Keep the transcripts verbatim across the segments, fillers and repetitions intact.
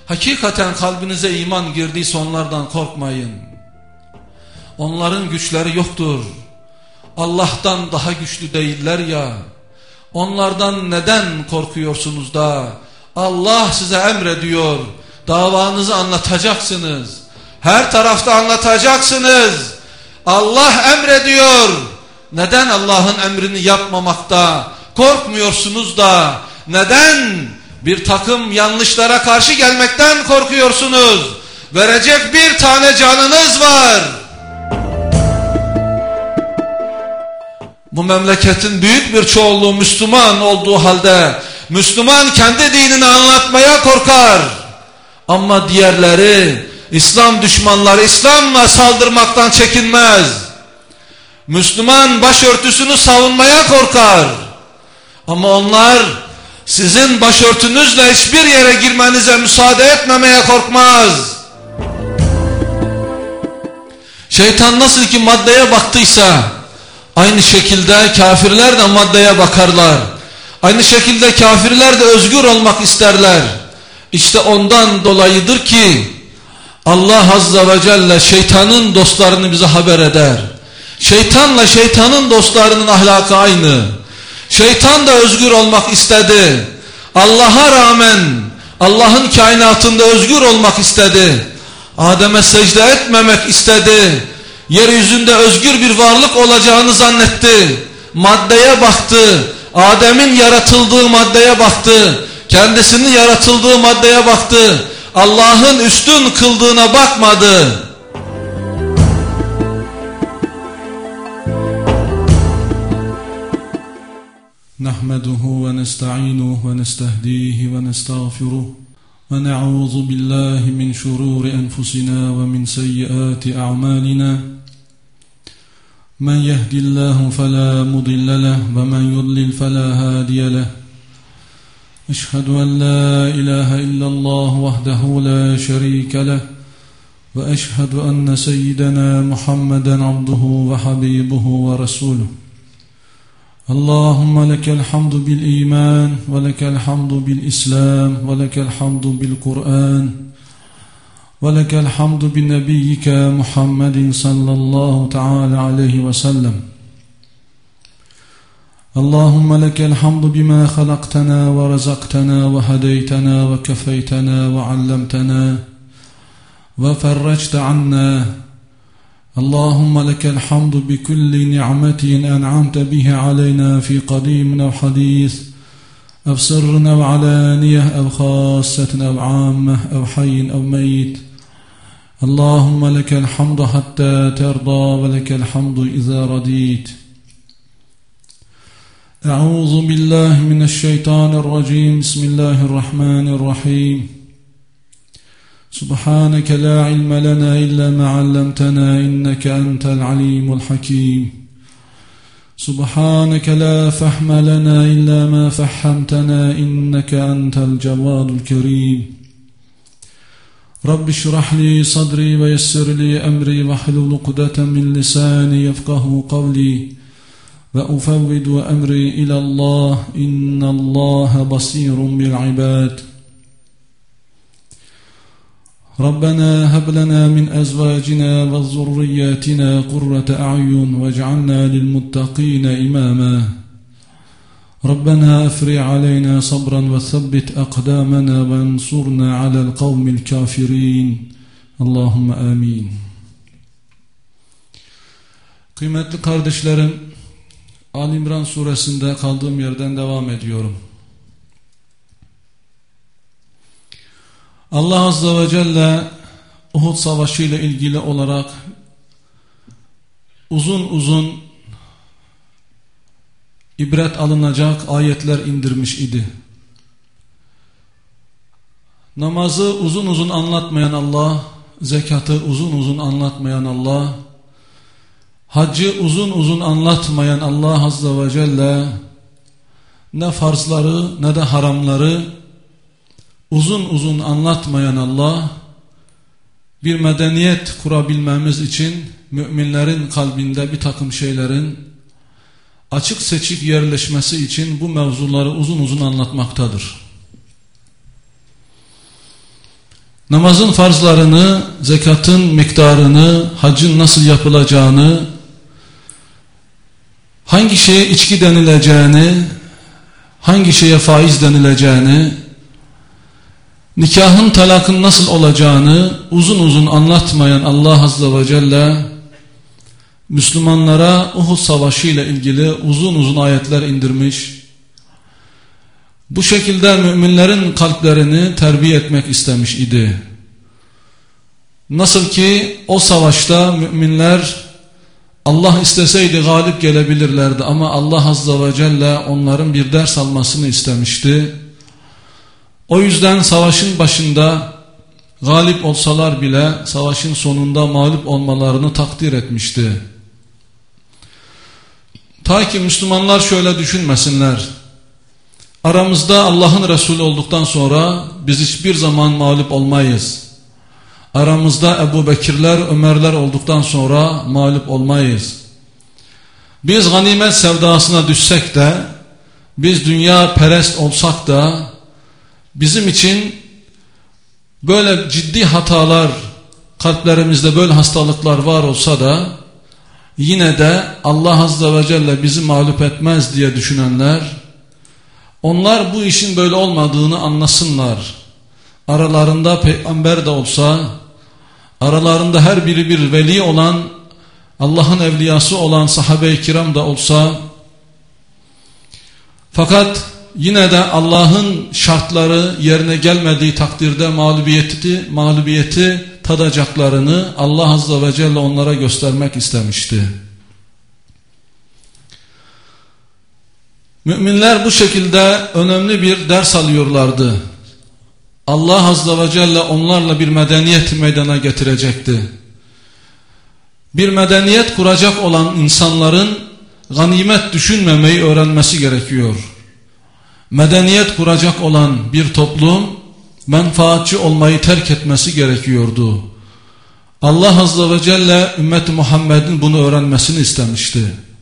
hakikaten kalbinize iman girdiyse onlardan korkmayın. Onların güçleri yoktur. Allah'tan daha güçlü değiller ya. Onlardan neden korkuyorsunuz da? Allah size emrediyor. Davanızı anlatacaksınız. Her tarafta anlatacaksınız. Allah emrediyor. Neden Allah'ın emrini yapmamakta korkmuyorsunuz da? Neden bir takım yanlışlara karşı gelmekten korkuyorsunuz? Verecek bir tane canınız var. Bu memleketin büyük bir çoğunluğu Müslüman olduğu halde Müslüman kendi dinini anlatmaya korkar. Ama diğerleri, İslam düşmanları İslam'la saldırmaktan çekinmez. Müslüman başörtüsünü savunmaya korkar. Ama onlar sizin başörtünüzle hiçbir yere girmenize müsaade etmemeye korkmaz. Şeytan nasıl ki maddeye baktıysa aynı şekilde kafirler de maddeye bakarlar. Aynı şekilde kafirler de özgür olmak isterler. İşte ondan dolayıdır ki Allah Azze ve Celle şeytanın dostlarını bize haber eder. Şeytanla şeytanın dostlarının ahlakı aynı. Şeytan da özgür olmak istedi. Allah'a rağmen Allah'ın kainatında özgür olmak istedi. Adem'e secde etmemek istedi. Yeryüzünde özgür bir varlık olacağını zannetti. Maddeye baktı. Adem'in yaratıldığı maddeye baktı. Kendisinin yaratıldığı maddeye baktı. Allah'ın üstün kıldığına bakmadı. Nahmeduhu ve nesta'inuhu ve nestehdihi ve nestağfiruh ve na'udzu billahi min şururi enfusina ve min seyyiati a'malina. Men yehdillahu fela mudille leh ve men yudlil fela hadiye leh. Eşhedü en la ilahe illallah vahdehu la şerike leh ve eşhedü enne seyyidena Muhammeden abduhu ve habibuhu ve resuluh. Allahümme lekel hamdu bil iman ve lekel hamdu bil islam ve lekel hamdu bil Kur'an ve lekel hamdu bin nebiyyike Muhammedin sallallahu teala aleyhi ve sellem. Allahümme lekel hamdu bima halaqtana ve razaqtana ve hadeytana ve kefeytana ve allamtana ve ferrecte anna. Allahümme lekel hamdu bi kulli ni'metin en'amte bihi aleyna fi qadimin ev hadis ev sırrin ev alaniyeh ev khassetin ev ammeh ev hayyin ev meyit. Allahümme lekel hamdu hatta terda ve lekel hamdu iza radit. Euzu billahi mineşşeytanirracim. Bismillahirrahmanirrahim. Subhaneke la ilme lena illa ma 'allamtana inneke entel alimul hakim. Subhaneke la fehme lena illa ma fehhamtana inneke entel cevadul kerim. Rabbi şrah li sadri ve yessir li emri ve hlul ukdeten min lisani yefkahu kavli. Ve ufevvidu emri ilallah innallaha basirun bil ibad. Rabbena heb lena min ezvacina ve zurriyatina kurrate a'yun vec'alna lil muttaqina imama. Rabbena efri aleyna sabran ve thabbit akdamana ve ensurna alel kavmil kafirin. Allahümme amin. Kıymetli kardeşlerim, Ali İmran suresinde kaldığım yerden devam ediyorum. Allah Azze ve Celle Uhud Savaşı ile ilgili olarak uzun uzun ibret alınacak ayetler indirmiş idi. Namazı uzun uzun anlatmayan Allah, zekatı uzun uzun anlatmayan Allah, haccı uzun uzun anlatmayan Allah Azze ve Celle ne farzları ne de haramları uzun uzun anlatmayan Allah, bir medeniyet kurabilmemiz için müminlerin kalbinde bir takım şeylerin açık seçik yerleşmesi için bu mevzuları uzun uzun anlatmaktadır. namazın farzlarını, zekatın miktarını, hacın nasıl yapılacağını, hangi şeye içki denileceğini, hangi şeye faiz denileceğini, nikahın talakın nasıl olacağını uzun uzun anlatmayan Allah Azze ve Celle Müslümanlara Uhud Savaşı ile ilgili uzun uzun ayetler indirmiş. Bu şekilde müminlerin kalplerini terbiye etmek istemiş idi. Nasıl ki o savaşta müminler Allah isteseydi galip gelebilirlerdi ama Allah Azze ve Celle onların bir ders almasını istemişti. O yüzden savaşın başında galip olsalar bile savaşın sonunda mağlup olmalarını takdir etmişti. Ta ki Müslümanlar şöyle düşünmesinler: aramızda Allah'ın Resulü olduktan sonra biz hiçbir zaman mağlup olmayız. Aramızda Ebu Bekirler, Ömerler olduktan sonra mağlup olmayız. Biz ganimet sevdasına düşsek de, biz dünya perest olsak da, bizim için böyle ciddi hatalar, kalplerimizde böyle hastalıklar var olsa da, yine de Allah Azze ve Celle bizi mağlup etmez diye düşünenler, onlar bu işin böyle olmadığını anlasınlar. Aralarında peygamber de olsa, aralarında her biri bir veli olan, Allah'ın evliyası olan sahabe-i kiram da olsa, fakat yine de Allah'ın şartları yerine gelmediği takdirde mağlubiyeti, mağlubiyeti tadacaklarını Allah Azze ve Celle onlara göstermek istemişti. Müminler bu şekilde önemli bir ders alıyorlardı. Allah Azze ve Celle onlarla bir medeniyet meydana getirecekti. Bir medeniyet kuracak olan insanların ganimet düşünmemeyi öğrenmesi gerekiyor. Medeniyet kuracak olan bir toplum menfaatçi olmayı terk etmesi gerekiyordu. Allah Azze ve Celle ümmeti Muhammed'in bunu öğrenmesini istemişti.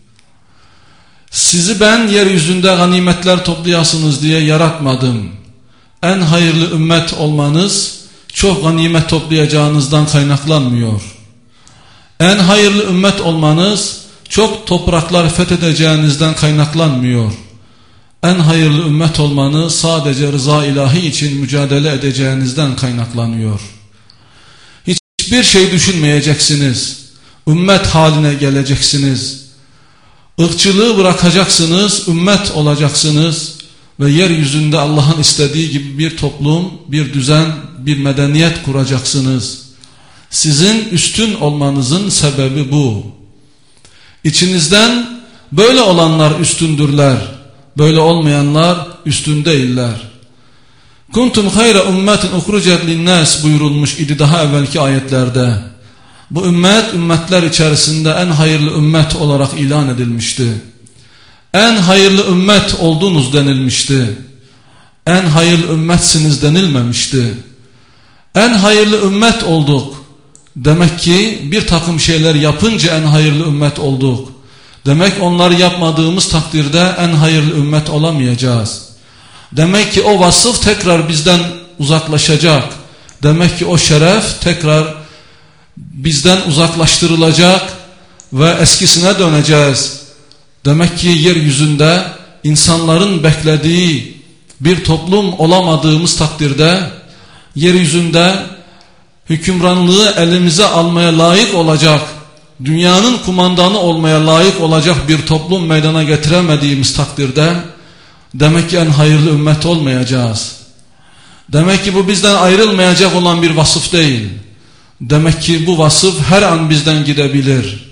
Sizi ben yeryüzünde ganimetler toplayasınız diye yaratmadım. En hayırlı ümmet olmanız çok ganimet toplayacağınızdan kaynaklanmıyor. En hayırlı ümmet olmanız çok topraklar fethedeceğinizden kaynaklanmıyor. En hayırlı ümmet olmanız sadece rıza ilahi için mücadele edeceğinizden kaynaklanıyor. Hiçbir şey düşünmeyeceksiniz. Ümmet haline geleceksiniz. Irkçılığı bırakacaksınız, ümmet olacaksınız ve yeryüzünde Allah'ın istediği gibi bir toplum, bir düzen, bir medeniyet kuracaksınız. Sizin üstün olmanızın sebebi bu. İçinizden böyle olanlar üstündürler, böyle olmayanlar üstün değiller. Kuntum hayra ummetin ukhrucet linnas buyurulmuş idi daha evvelki ayetlerde. Bu ümmet ümmetler içerisinde en hayırlı ümmet olarak ilan edilmişti. En hayırlı ümmet oldunuz denilmişti. En hayırlı ümmetsiniz denilmemişti. En hayırlı ümmet olduk. Demek ki bir takım şeyler yapınca en hayırlı ümmet olduk. Demek onları yapmadığımız takdirde en hayırlı ümmet olamayacağız. Demek ki o vasıf tekrar bizden uzaklaşacak. Demek ki o şeref tekrar bizden uzaklaştırılacak ve eskisine döneceğiz. Demek ki yeryüzünde insanların beklediği bir toplum olamadığımız takdirde yeryüzünde hükümranlığı elimize almaya layık olacak, dünyanın kumandanı olmaya layık olacak bir toplum meydana getiremediğimiz takdirde demek ki en hayırlı ümmet olmayacağız. Demek ki bu bizden ayrılmayacak olan bir vasıf değil. Demek ki bu vasıf her an bizden gidebilir.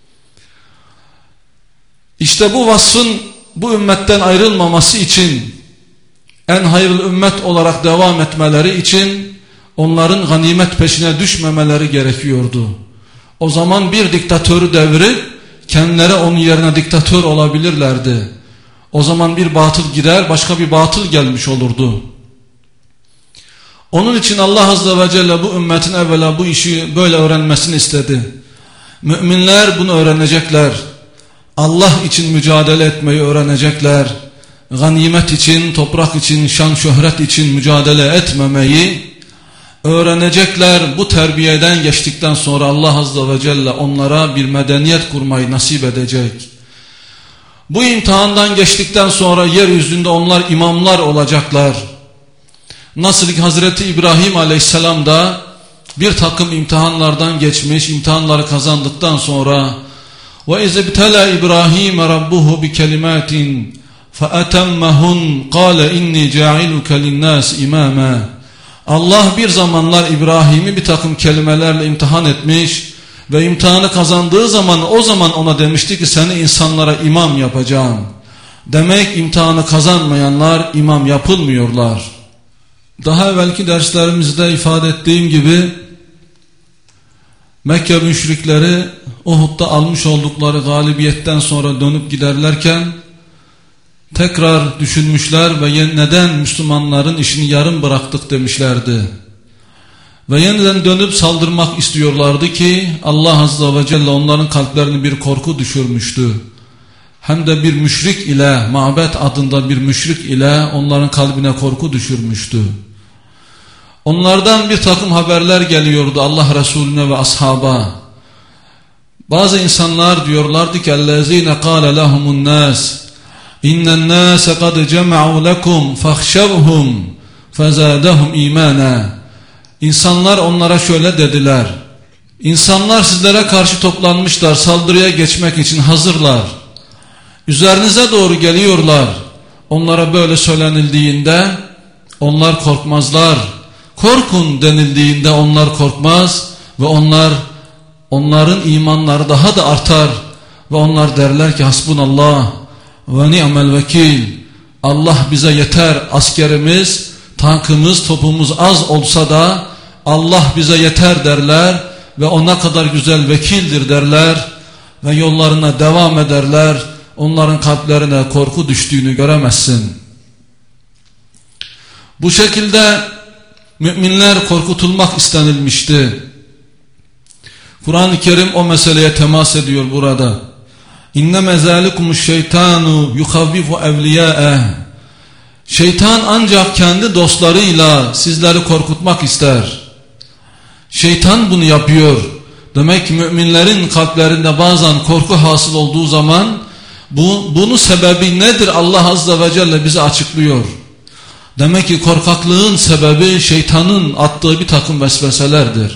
İşte bu vasfın bu ümmetten ayrılmaması için, en hayırlı ümmet olarak devam etmeleri için onların ganimet peşine düşmemeleri gerekiyordu. O zaman bir diktatörü devirip kendileri onun yerine diktatör olabilirlerdi. O zaman bir batıl gider, başka bir batıl gelmiş olurdu. Onun için Allah Azze ve Celle bu ümmetin evvela bu işi böyle öğrenmesini istedi. Müminler bunu öğrenecekler. Allah için mücadele etmeyi öğrenecekler. Ganimet için, toprak için, şan şöhret için mücadele etmemeyi, öğrenecekler. Bu terbiyeden geçtikten sonra Allah Azze ve Celle onlara bir medeniyet kurmayı nasip edecek. Bu imtihandan geçtikten sonra yeryüzünde onlar imamlar olacaklar. Nasıl ki Hazreti İbrahim Aleyhisselam da bir takım imtihanlardan geçmiş, imtihanları kazandıktan sonra وَاِذْ اِبْتَلَى إِبْرَاهِيمَ رَبُّهُ بِكَلِمَاتٍ فَأَتَمَّهُنْ قَالَ اِنِّي جَاعِلُكَ لِلنَّاسِ اِمَامًا. Allah bir zamanlar İbrahim'i bir takım kelimelerle imtihan etmiş ve imtihanı kazandığı zaman o zaman ona demişti ki seni insanlara imam yapacağım. Demek imtihanı kazanmayanlar imam yapılmıyorlar. Daha evvelki derslerimizde ifade ettiğim gibi Mekke müşrikleri Uhud'da almış oldukları galibiyetten sonra dönüp giderlerken tekrar düşünmüşler ve neden Müslümanların işini yarım bıraktık demişlerdi. Ve yeniden dönüp saldırmak istiyorlardı ki Allah Azze ve Celle onların kalplerini bir korku düşürmüştü. Hem de bir müşrik ile, Ma'bed adında bir müşrik ile onların kalbine korku düşürmüştü. Onlardan bir takım haberler geliyordu Allah Resulüne ve ashaba. Bazı insanlar diyorlardı ki اَلَّذ۪ينَ قَالَ لَهُمُ النَّاسِ اِنَّ النَّاسَ قَدْ جَمَعُوا لَكُمْ فَخْشَوْهُمْ فَزَادَهُمْ اِيمَانًا. İnsanlar onlara şöyle dediler: İnsanlar sizlere karşı toplanmışlar, saldırıya geçmek için hazırlar. Üzerinize doğru geliyorlar. Onlara böyle söylenildiğinde onlar korkmazlar. Korkun denildiğinde onlar korkmaz ve onlar onların imanları daha da artar ve onlar derler ki hasbunallah ve ni'mel vekil. Allah bize yeter. Askerimiz, tankımız, topumuz az olsa da Allah bize yeter derler ve o ne kadar güzel vekildir derler ve yollarına devam ederler. Onların kalplerine korku düştüğünü göremezsin. Bu şekilde müminler korkutulmak istenilmişti. Kur'an-ı Kerim o meseleye temas ediyor burada. İnneme zâlikumuş şeytanu yukavvifu evliyâeh. Şeytan ancak kendi dostlarıyla sizleri korkutmak ister. Şeytan bunu yapıyor. Demek ki müminlerin kalplerinde bazen korku hasıl olduğu zaman bu, bunun sebebi nedir? Allah Azze ve Celle bize açıklıyor. Demek ki korkaklığın sebebi şeytanın attığı bir takım vesveselerdir.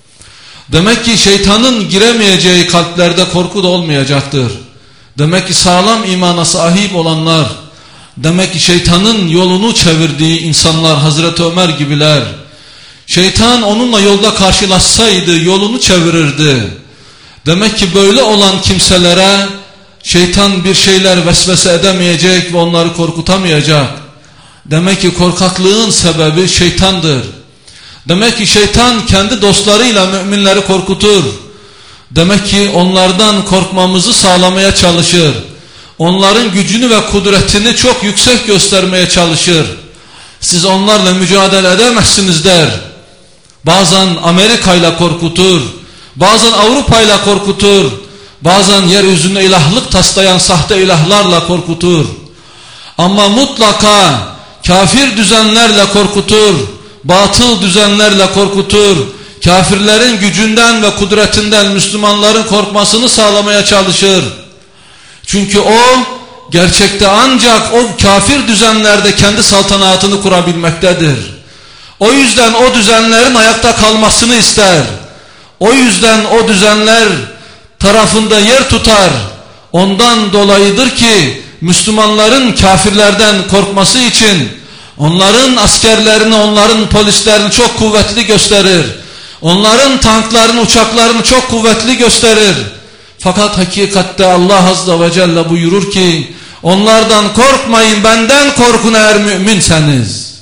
Demek ki şeytanın giremeyeceği kalplerde korku da olmayacaktır. Demek ki sağlam imana sahip olanlar, demek ki şeytanın yolunu çevirdiği insanlar, Hazreti Ömer gibiler, şeytan onunla yolda karşılaşsaydı yolunu çevirirdi. Demek ki böyle olan kimselere şeytan bir şeyler vesvese edemeyecek ve onları korkutamayacak. Demek ki korkaklığın sebebi şeytandır. Demek ki şeytan kendi dostlarıyla müminleri korkutur. Demek ki onlardan korkmamızı sağlamaya çalışır. Onların gücünü ve kudretini çok yüksek göstermeye çalışır. Siz onlarla mücadele edemezsiniz der. Bazen Amerika ile korkutur. Bazen Avrupa ile korkutur. Bazen yeryüzünde ilahlık taslayan sahte ilahlarla korkutur. Ama mutlaka kafir düzenlerle korkutur. Batıl düzenlerle korkutur. Kafirlerin gücünden ve kudretinden Müslümanların korkmasını sağlamaya çalışır. Çünkü o gerçekte ancak o kafir düzenlerde kendi saltanatını kurabilmektedir. O yüzden o düzenlerin ayakta kalmasını ister. O yüzden o düzenler tarafında yer tutar. Ondan dolayıdır ki Müslümanların kafirlerden korkması için onların askerlerini, onların polislerini çok kuvvetli gösterir. Onların tanklarını, uçaklarını çok kuvvetli gösterir. Fakat hakikatte Allah Azze ve Celle buyurur ki onlardan korkmayın, benden korkun eğer müminseniz.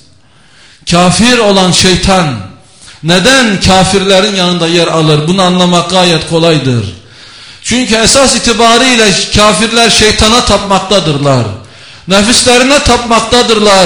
Kafir olan şeytan neden kafirlerin yanında yer alır? Bunu anlamak gayet kolaydır. Çünkü esas itibariyle kafirler şeytana tapmaktadırlar. Nefislerine tapmaktadırlar.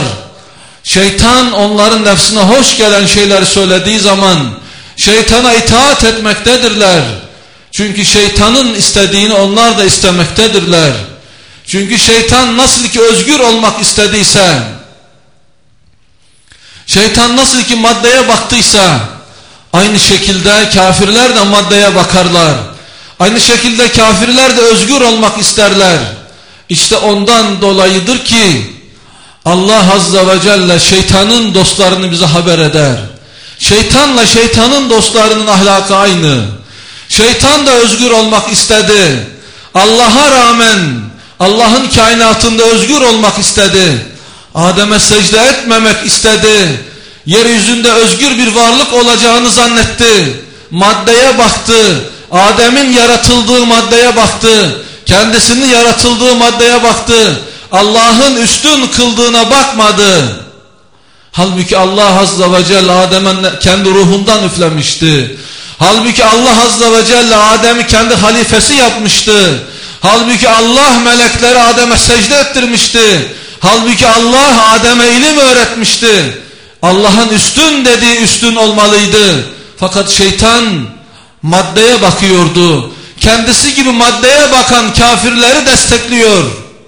Şeytan onların nefsine hoş gelen şeyleri söylediği zaman şeytana itaat etmektedirler. Çünkü şeytanın istediğini onlar da istemektedirler. Çünkü şeytan nasıl ki özgür olmak istediyse, Şeytan nasıl ki maddeye baktıysa aynı şekilde kafirler de maddeye bakarlar. Aynı şekilde kafirler de özgür olmak isterler. İşte ondan dolayıdır ki Allah Azze ve Celle şeytanın dostlarını bize haber eder. Şeytanla şeytanın dostlarının ahlakı aynı. Şeytan da özgür olmak istedi. Allah'a rağmen Allah'ın kainatında özgür olmak istedi. Adem'e secde etmemek istedi. Yeryüzünde özgür bir varlık olacağını zannetti. Maddeye baktı. Adem'in yaratıldığı maddeye baktı. Kendisinin yaratıldığı maddeye baktı. Allah'ın üstün kıldığına bakmadı. Halbuki Allah Azze ve Celle Adem'e kendi ruhundan üflemişti. Halbuki Allah Azze ve Celle Adem'i kendi halifesi yapmıştı. Halbuki Allah melekleri Adem'e secde ettirmişti. Halbuki Allah Adem'e ilim öğretmişti. Allah'ın üstün dediği üstün olmalıydı. Fakat şeytan maddeye bakıyordu. Kendisi gibi maddeye bakan kafirleri destekliyor.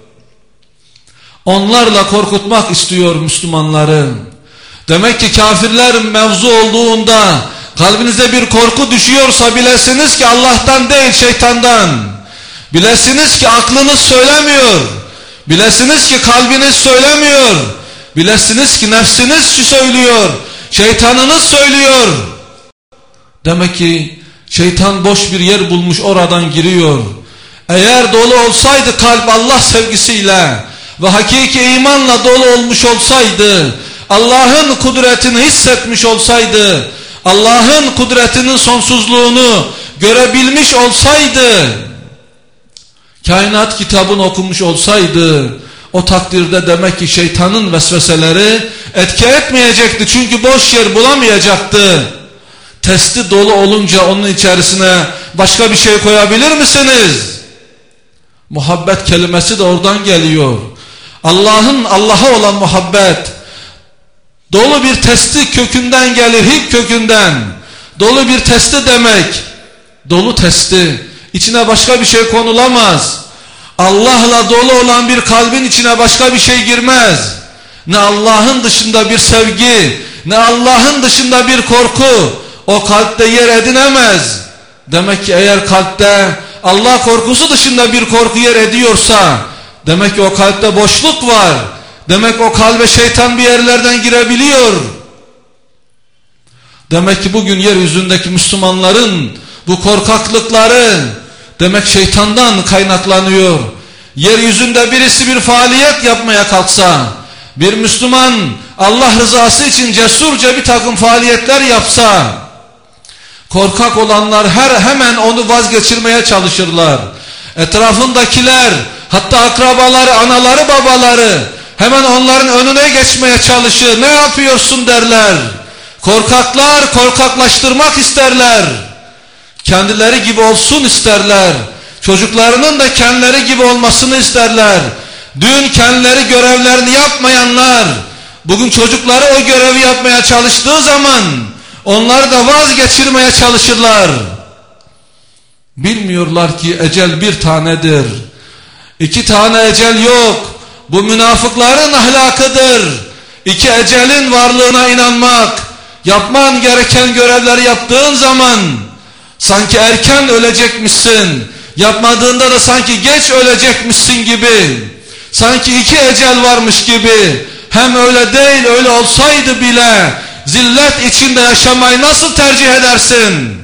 Onlarla korkutmak istiyor Müslümanları. Demek ki kafirler mevzu olduğunda kalbinize bir korku düşüyorsa bilesiniz ki Allah'tan değil şeytandan. Bilesiniz ki aklınız söylemiyor. Bilesiniz ki kalbiniz söylemiyor. Bilesiniz ki nefsiniz söylüyor. Şeytanınız söylüyor. Demek ki şeytan boş bir yer bulmuş oradan giriyor. Eğer dolu olsaydı kalp Allah sevgisiyle ve hakiki imanla dolu olmuş olsaydı, Allah'ın kudretini hissetmiş olsaydı, Allah'ın kudretinin sonsuzluğunu görebilmiş olsaydı, kainat kitabını okumuş olsaydı, o takdirde demek ki şeytanın vesveseleri etki etmeyecekti. Çünkü boş yer bulamayacaktı. Testi dolu olunca onun içerisine başka bir şey koyabilir misiniz? Muhabbet kelimesi de oradan geliyor. Allah'ın Allah'a olan muhabbet dolu bir testi kökünden gelir, hip kökünden. Dolu bir testi demek. Dolu testi. İçine başka bir şey konulamaz. Allah'la dolu olan bir kalbin içine başka bir şey girmez. Ne Allah'ın dışında bir sevgi, ne Allah'ın dışında bir korku o kalpte yer edinemez. Demek ki eğer kalpte Allah korkusu dışında bir korku yer ediyorsa, demek ki o kalpte boşluk var. Demek o kalbe şeytan bir yerlerden girebiliyor. Demek ki bugün yeryüzündeki Müslümanların bu korkaklıkları demek şeytandan kaynaklanıyor. Yeryüzünde birisi bir faaliyet yapmaya kalksa, bir Müslüman Allah rızası için cesurca bir takım faaliyetler yapsa, korkak olanlar her hemen onu vazgeçirmeye çalışırlar. Etrafındakiler, hatta akrabaları, anaları, babaları hemen onların önüne geçmeye çalışır. Ne yapıyorsun derler. Korkaklar korkaklaştırmak isterler. Kendileri gibi olsun isterler. Çocuklarının da kendileri gibi olmasını isterler. Dün kendileri görevlerini yapmayanlar bugün çocukları o görevi yapmaya çalıştığı zaman onları da vazgeçirmeye çalışırlar. Bilmiyorlar ki ecel bir tanedir. İki tane ecel yok. Bu münafıkların ahlakıdır. İki ecelin varlığına inanmak, yapman gereken görevleri yaptığın zaman sanki erken ölecekmişsin, yapmadığında da sanki geç ölecekmişsin gibi, sanki iki ecel varmış gibi. Hem öyle değil, öyle olsaydı bile zillet içinde yaşamayı nasıl tercih edersin?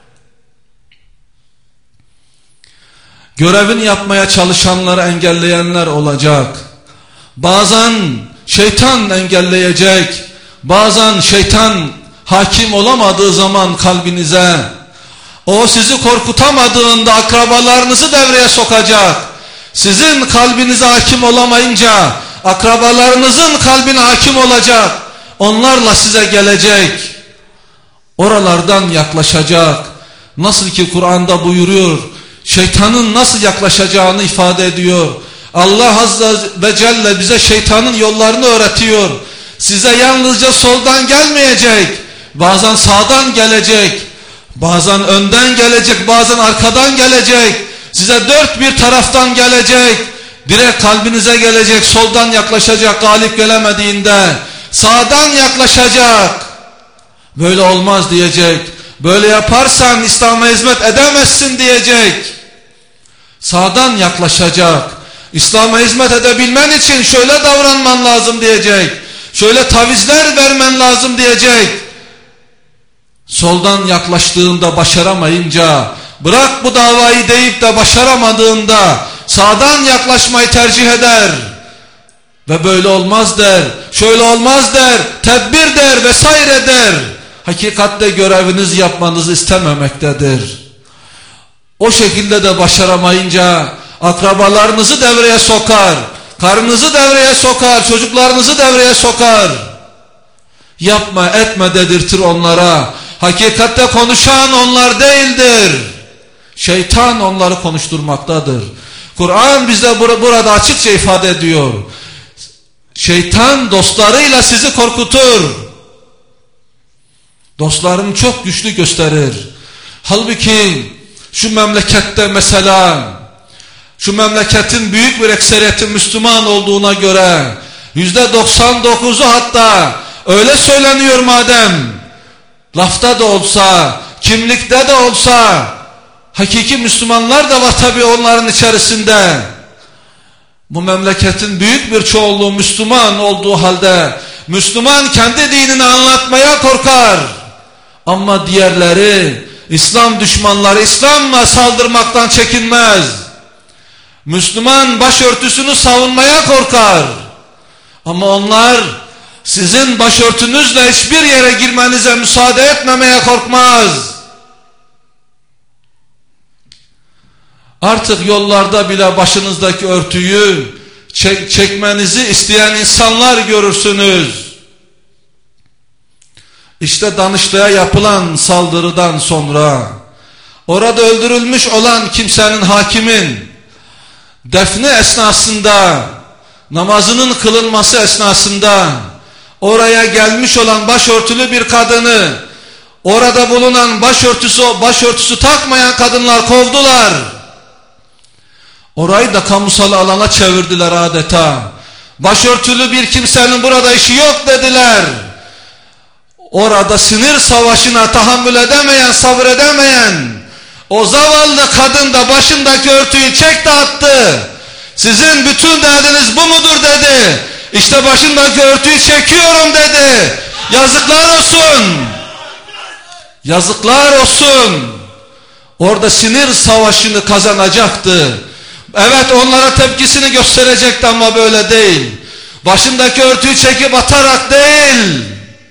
Görevini yapmaya çalışanları engelleyenler olacak. Bazen şeytan engelleyecek. Bazen şeytan hakim olamadığı zaman kalbinize, o sizi korkutamadığında akrabalarınızı devreye sokacak. Sizin kalbinize hakim olamayınca akrabalarınızın kalbine hakim olacak. Onlarla size gelecek. Oralardan yaklaşacak. Nasıl ki Kur'an'da buyuruyor, şeytanın nasıl yaklaşacağını ifade ediyor. Allah Azze ve Celle bize şeytanın yollarını öğretiyor. Size yalnızca soldan gelmeyecek. Bazen sağdan gelecek. Bazen önden gelecek. Bazen arkadan gelecek. Size dört bir taraftan gelecek. Direkt kalbinize gelecek. Soldan yaklaşacak galip gelemediğinde. sağdan yaklaşacak. Böyle olmaz diyecek. Böyle yaparsan İslam'a hizmet edemezsin diyecek. Sağdan yaklaşacak. İslam'a hizmet edebilmen için şöyle davranman lazım diyecek. Şöyle tavizler vermen lazım diyecek. Soldan yaklaştığında başaramayınca, bırak bu davayı deyip de başaramadığında sağdan yaklaşmayı tercih eder. Ve böyle olmaz der, şöyle olmaz der, tedbir der vesaire der. Hakikatte görevinizi yapmanızı istememektedir. O şekilde de başaramayınca akrabalarınızı devreye sokar, karınızı devreye sokar, çocuklarınızı devreye sokar. Yapma etme dedirtir onlara. Hakikatte konuşan onlar değildir. Şeytan onları konuşturmaktadır. Kur'an bize burada açıkça ifade ediyor. Şeytan dostlarıyla sizi korkutur. Dostlarını çok güçlü gösterir. Halbuki şu memlekette mesela, şu memleketin büyük bir ekseriyeti Müslüman olduğuna göre, yüzde doksan dokuzu hatta öyle söyleniyor madem, lafta da olsa, kimlikte de olsa, hakiki Müslümanlar da var tabii onların içerisinde. Bu memleketin büyük bir çoğunluğu Müslüman olduğu halde, Müslüman kendi dinini anlatmaya korkar. Ama diğerleri, İslam düşmanları İslam'la saldırmaktan çekinmez. Müslüman başörtüsünü savunmaya korkar. Ama onlar sizin başörtünüzle hiçbir yere girmenize müsaade etmemeye korkmaz. Artık yollarda bile başınızdaki örtüyü çek çekmenizi isteyen insanlar görürsünüz. İşte Danışlı'ya yapılan saldırıdan sonra orada öldürülmüş olan kimsenin, hakimin defni esnasında, namazının kılınması esnasında oraya gelmiş olan başörtülü bir kadını, orada bulunan başörtüsü, başörtüsü takmayan kadınlar kovdular. Orayı da kamusal alana çevirdiler adeta. Başörtülü bir kimsenin burada işi yok dediler. Orada sinir savaşına tahammül edemeyen, sabredemeyen o zavallı kadın da başındaki örtüyü çekti attı. Sizin bütün derdiniz bu mudur dedi. İşte başındaki örtüyü çekiyorum dedi. Yazıklar olsun. Yazıklar olsun. Orada sinir savaşını kazanacaktı. Evet, onlara tepkisini gösterecekti ama böyle değil. Başındaki örtüyü çekip atarak değil.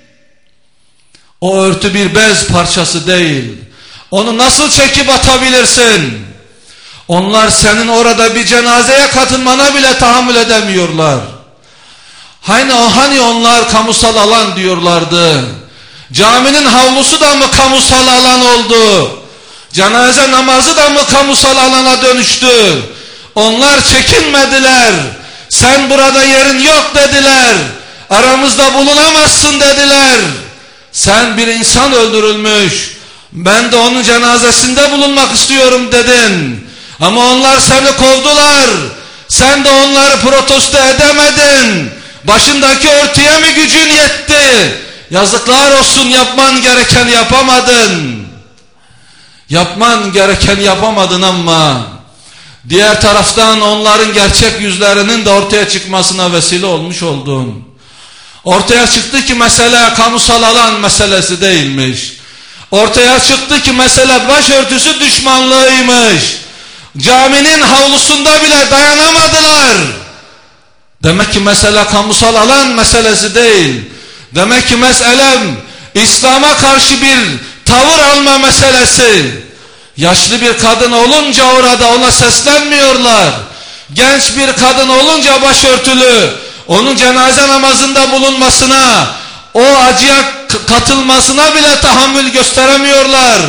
O örtü bir bez parçası değil. Onu nasıl çekip atabilirsin? Onlar senin orada bir cenazeye katılmana bile tahammül edemiyorlar. Hani, hani onlar kamusal alan diyorlardı. Caminin havlusu da mı kamusal alan oldu? Cenaze namazı da mı kamusal alana dönüştü? Onlar çekinmediler. Sen burada yerin yok dediler. Aramızda bulunamazsın dediler. Sen bir insan öldürülmüş, ben de onun cenazesinde bulunmak istiyorum dedin. Ama onlar seni kovdular. Sen de onları protesto edemedin. Başındaki örtüye mi gücün yetti? Yazıklar olsun, yapman gerekeni yapamadın. Yapman gerekeni yapamadın ama diğer taraftan onların gerçek yüzlerinin de ortaya çıkmasına vesile olmuş oldun. Ortaya çıktı ki mesele kamusal alan meselesi değilmiş. Ortaya çıktı ki mesele başörtüsü düşmanlığıymış. Caminin havlusunda bile dayanamadılar. Demek ki mesele kamusal alan meselesi değil. Demek ki meselem İslam'a karşı bir tavır alma meselesi. Yaşlı bir kadın olunca orada ona seslenmiyorlar. Genç bir kadın olunca başörtülü, onun cenaze namazında bulunmasına, o acıya katılmasına bile tahammül gösteremiyorlar.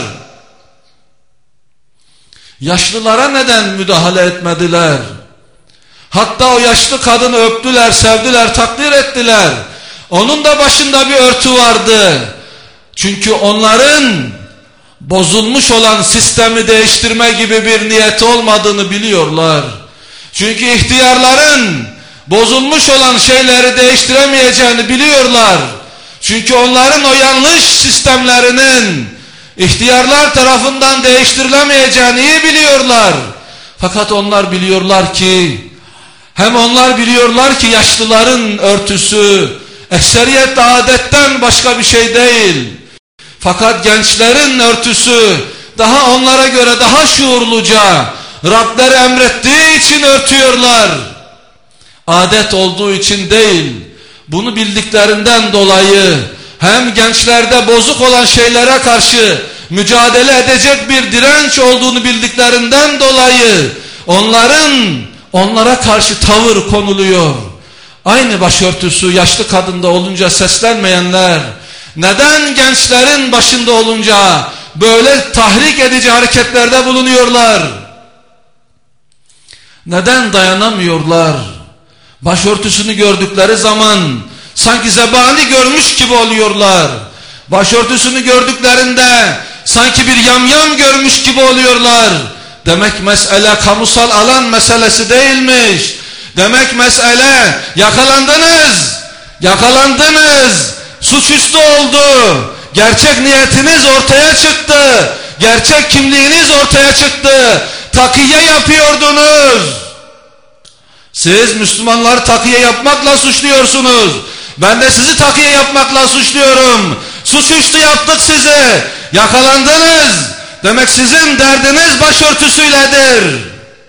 Yaşlılara neden müdahale etmediler? Hatta o yaşlı kadını öptüler, sevdiler, takdir ettiler. Onun da başında bir örtü vardı. Çünkü onların bozulmuş olan sistemi değiştirme gibi bir niyeti olmadığını biliyorlar. Çünkü ihtiyarların bozulmuş olan şeyleri değiştiremeyeceğini biliyorlar. Çünkü onların o yanlış sistemlerinin ihtiyarlar tarafından değiştirilemeyeceğini iyi biliyorlar. Fakat onlar biliyorlar ki, hem onlar biliyorlar ki yaşlıların örtüsü ekseriyetle adetten başka bir şey değil. Fakat gençlerin örtüsü daha onlara göre daha şuurluca, Rableri emrettiği için örtüyorlar. Adet olduğu için değil. Bunu bildiklerinden dolayı hem gençlerde bozuk olan şeylere karşı mücadele edecek bir direnç olduğunu bildiklerinden dolayı onların onlara karşı tavır konuluyor. Aynı başörtüsü yaşlı kadında olunca seslenmeyenler neden gençlerin başında olunca böyle tahrik edici hareketlerde bulunuyorlar? Neden dayanamıyorlar? Başörtüsünü gördükleri zaman sanki zebani görmüş gibi oluyorlar. Başörtüsünü gördüklerinde sanki bir yamyam görmüş gibi oluyorlar. Demek mesele kamusal alan meselesi değilmiş. Demek mesele yakalandınız, yakalandınız, suçüstü oldu. Gerçek niyetiniz ortaya çıktı. Gerçek kimliğiniz ortaya çıktı. Takiye yapıyordunuz. Siz Müslümanları takiye yapmakla suçluyorsunuz. Ben de sizi takiye yapmakla suçluyorum. Suçüstü yaptık sizi. Yakalandınız. Demek sizin derdiniz başörtüsüyledir.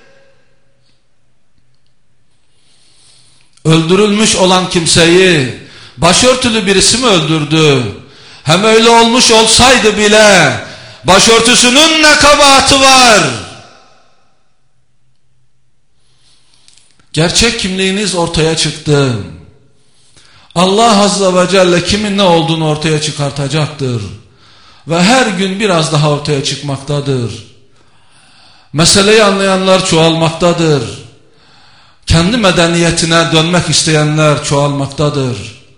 Öldürülmüş olan kimseyi başörtülü birisi mi öldürdü? Hem öyle olmuş olsaydı bile başörtüsünün ne kabahati var? Gerçek kimliğiniz ortaya çıktı. Allah Azze ve Celle kimin ne olduğunu ortaya çıkartacaktır. Ve her gün biraz daha ortaya çıkmaktadır. Meseleyi anlayanlar çoğalmaktadır. Kendi medeniyetine dönmek isteyenler çoğalmaktadır.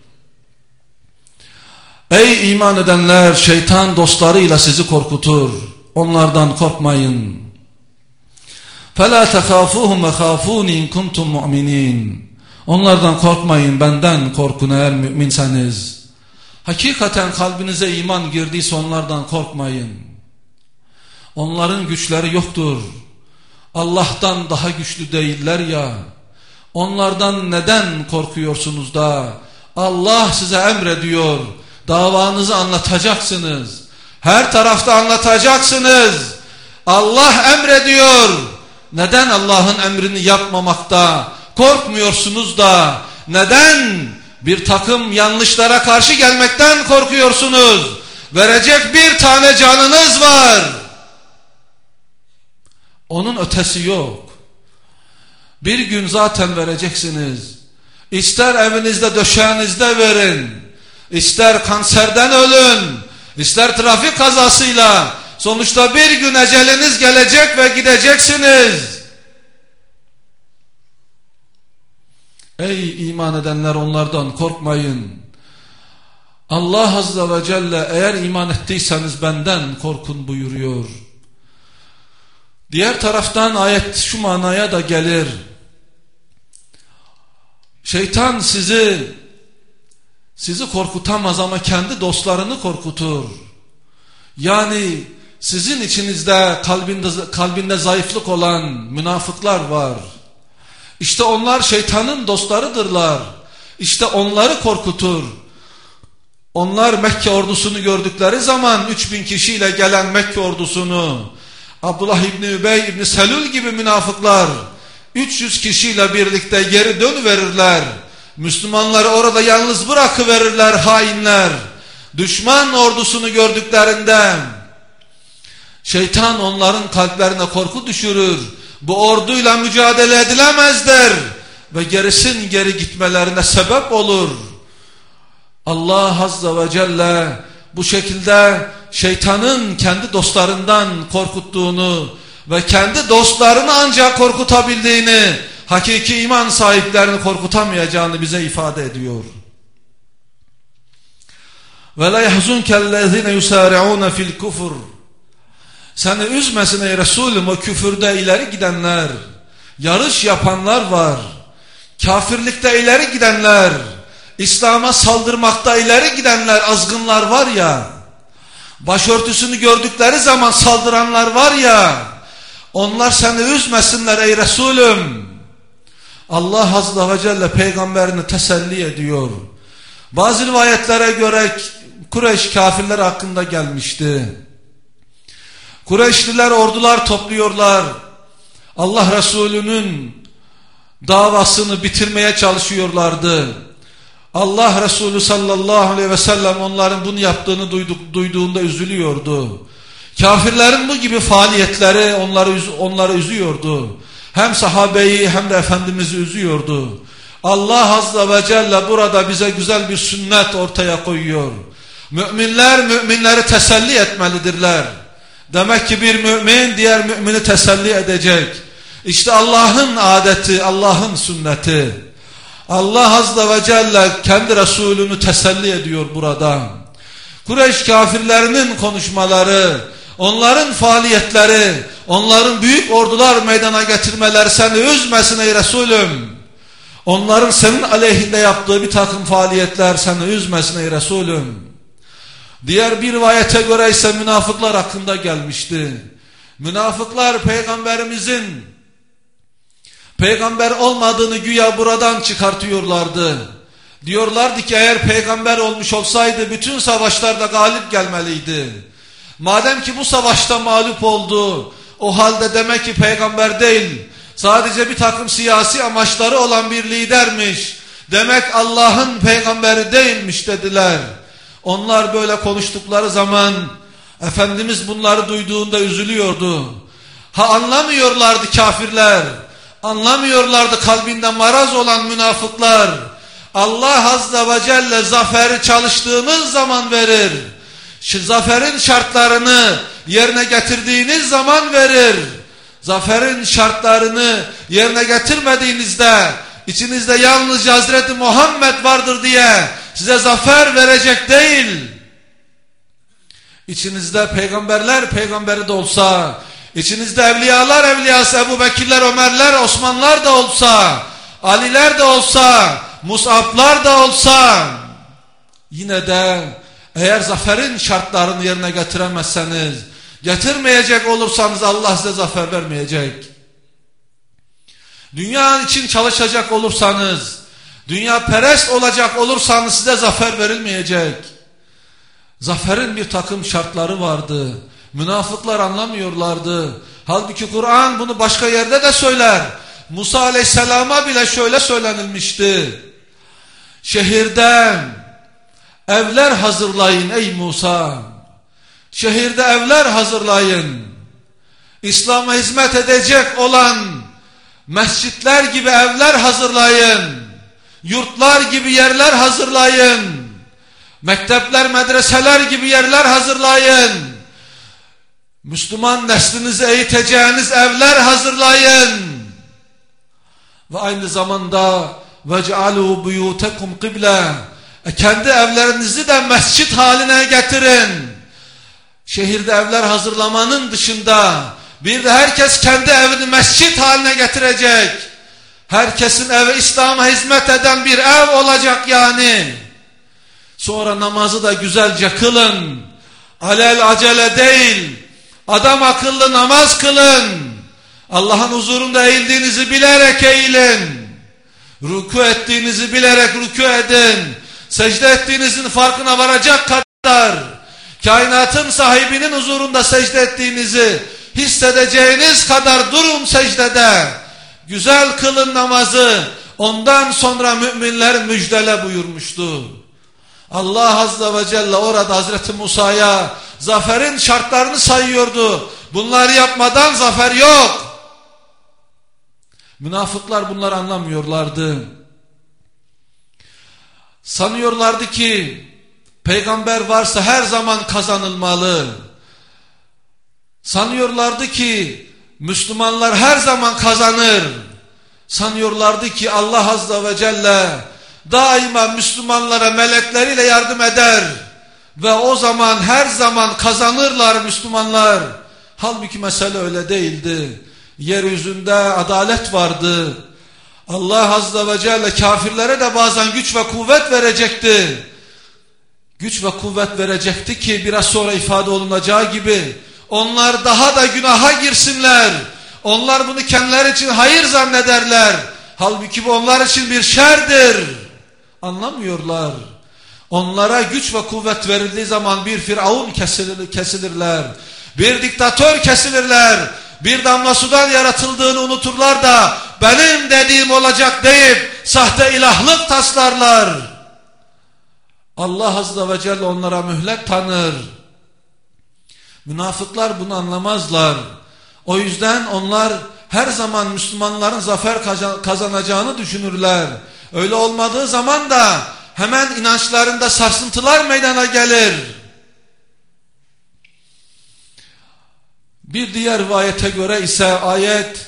Ey iman edenler, şeytan dostlarıyla sizi korkutur. Onlardan korkmayın. فَلَا تَخَافُوهُمْ وَخَافُونِ اِنْ كُنْتُمْ مُؤْمِنِينَ Onlardan korkmayın, benden korkun eğer müminseniz. Hakikaten kalbinize iman girdiyse onlardan korkmayın. Onların güçleri yoktur. Allah'tan daha güçlü değiller ya. Onlardan neden korkuyorsunuz da? Allah size emrediyor. Davanızı anlatacaksınız. Her tarafta anlatacaksınız. Allah emrediyor. Neden Allah'ın emrini yapmamakta korkmuyorsunuz da? Neden bir takım yanlışlara karşı gelmekten korkuyorsunuz? Verecek bir tane canınız var. Onun ötesi yok. Bir gün zaten vereceksiniz. İster evinizde döşeğinizde verin. İster kanserden ölün. İster trafik kazasıyla. Sonuçta bir gün eceliniz gelecek ve gideceksiniz. Ey iman edenler, onlardan korkmayın. Allah Azze ve Celle eğer iman ettiyseniz benden korkun buyuruyor. Diğer taraftan ayet şu manaya da gelir. Şeytan sizi sizi korkutamaz ama kendi dostlarını korkutur. Yani sizin içinizde kalbinde, kalbinde zayıflık olan münafıklar var. İşte onlar şeytanın dostlarıdırlar. İşte onları korkutur. Onlar Mekke ordusunu gördükleri zaman üç bin kişiyle gelen Mekke ordusunu, Abdullah İbni Übey İbni Selül gibi münafıklar üç yüz kişiyle birlikte geri dönüverirler. Müslümanları orada yalnız bırakıverirler hainler. Düşman ordusunu gördüklerinde şeytan onların kalplerine korku düşürür. Bu orduyla mücadele edilemezler ve gerisin geri gitmelerine sebep olur. Allah Azze ve Celle bu şekilde şeytanın kendi dostlarından korkuttuğunu ve kendi dostlarını ancak korkutabildiğini, hakiki iman sahiplerini korkutamayacağını bize ifade ediyor. وَلَا يَحْزُنْكَ الَّذِينَ يُسَارِعُونَ فِي الْكُفُرِ Seni üzmesin ey Resulüm o küfürde ileri gidenler, yarış yapanlar var. kafirlikte ileri gidenler, İslam'a saldırmakta ileri gidenler, azgınlar var ya, başörtüsünü gördükleri zaman saldıranlar var ya, onlar seni üzmesinler ey Resulüm. Allah Azze ve Celle peygamberini teselli ediyor. Bazı rivayetlere göre Kureyş kafirler hakkında gelmişti. Kureyşliler ordular topluyorlar. Allah Resulü'nün davasını bitirmeye çalışıyorlardı. Allah Resulü sallallahu aleyhi ve sellem onların bunu yaptığını duyduk, duyduğunda üzülüyordu. Kafirlerin bu gibi faaliyetleri onları, onları üzüyordu. Hem sahabeyi hem de Efendimiz'i üzüyordu. Allah Azze ve Celle burada bize güzel bir sünnet ortaya koyuyor. Müminler müminleri teselli etmelidirler. Demek ki bir mümin diğer mümini teselli edecek. İşte Allah'ın adeti, Allah'ın sünneti. Allah Azze ve Celle kendi Resulünü teselli ediyor burada. Kureyş kafirlerinin konuşmaları, onların faaliyetleri, onların büyük ordular meydana getirmeleri seni üzmesin ey Resulüm. Onların senin aleyhinde yaptığı bir takım faaliyetler seni üzmesin ey Resulüm. Diğer bir rivayete göre ise münafıklar hakkında gelmişti. Münafıklar peygamberimizin peygamber olmadığını güya buradan çıkartıyorlardı. Diyorlardı ki eğer peygamber olmuş olsaydı bütün savaşlarda galip gelmeliydi. Madem ki bu savaşta mağlup oldu, o halde demek ki peygamber değil, sadece bir takım siyasi amaçları olan bir lidermiş. Demek Allah'ın peygamberi değilmiş dediler. Onlar böyle konuştukları zaman Efendimiz bunları duyduğunda üzülüyordu. Ha anlamıyorlardı kafirler, anlamıyorlardı kalbinde maraz olan münafıklar. Allah Azze ve Celle zaferi çalıştığınız zaman verir. Şu zaferin şartlarını yerine getirdiğiniz zaman verir. Zaferin şartlarını yerine getirmediğinizde, içinizde yalnızca Hazreti Muhammed vardır diye size zafer verecek değil. İçinizde peygamberler peygamberi de olsa, içinizde evliyalar evliyası Ebu Bekirler, Ömerler, Osmanlar da olsa, Aliler de olsa, Mus'ablar da olsa, yine de eğer zaferin şartlarını yerine getiremezseniz, getirmeyecek olursanız Allah size zafer vermeyecek. Dünya için çalışacak olursanız, dünya perest olacak olursanız size zafer verilmeyecek. Zaferin bir takım şartları vardı. Münafıklar anlamıyorlardı. Halbuki Kur'an bunu başka yerde de söyler. Musa aleyhisselama bile şöyle söylenilmişti. Şehirde evler hazırlayın ey Musa. Şehirde evler hazırlayın. İslam'a hizmet edecek olan mescitler gibi evler hazırlayın. Yurtlar gibi yerler hazırlayın. Mektepler, medreseler gibi yerler hazırlayın. Müslüman neslinizi eğiteceğiniz evler hazırlayın. Ve aynı zamanda وَجْعَلُوا بُيُوتَكُمْ قِبْلًا e kendi evlerinizi de mescit haline getirin. Şehirde evler hazırlamanın dışında bir de herkes kendi evini mescit haline getirecek. Herkesin evi İslam'a hizmet eden bir ev olacak yani. Sonra namazı da güzelce kılın. Alel acele değil. Adam akıllı namaz kılın. Allah'ın huzurunda eğildiğinizi bilerek eğilin. Rükû ettiğinizi bilerek rükû edin. Secde ettiğinizin farkına varacak kadar, kainatın sahibinin huzurunda secde ettiğinizi hissedeceğiniz kadar durun secdede. Güzel kılın namazı. Ondan sonra müminler müjdele buyurmuştu. Allah Azze ve Celle orada Hazreti Musa'ya zaferin şartlarını sayıyordu. Bunları yapmadan zafer yok. Münafıklar bunları anlamıyorlardı. Sanıyorlardı ki peygamber varsa her zaman kazanılmalı. Sanıyorlardı ki Müslümanlar her zaman kazanır. Sanıyorlardı ki Allah Azze ve Celle daima Müslümanlara melekleriyle yardım eder. Ve o zaman her zaman kazanırlar Müslümanlar. Halbuki mesele öyle değildi. Yeryüzünde adalet vardı. Allah Azze ve Celle kafirlere de bazen güç ve kuvvet verecekti. Güç ve kuvvet verecekti ki biraz sonra ifade olunacağı gibi onlar daha da günaha girsinler. Onlar bunu kendileri için hayır zannederler. Halbuki bu onlar için bir şerdir. Anlamıyorlar. Onlara güç ve kuvvet verildiği zaman bir firavun kesilir, kesilirler. Bir diktatör kesilirler. Bir damla sudan yaratıldığını unuturlar da benim dediğim olacak deyip sahte ilahlık taslarlar. Allah Azze ve Celle onlara mühlet tanır. Münafıklar bunu anlamazlar. O yüzden onlar her zaman Müslümanların zafer kazanacağını düşünürler. Öyle olmadığı zaman da hemen inançlarında sarsıntılar meydana gelir. Bir diğer rivayete göre ise ayet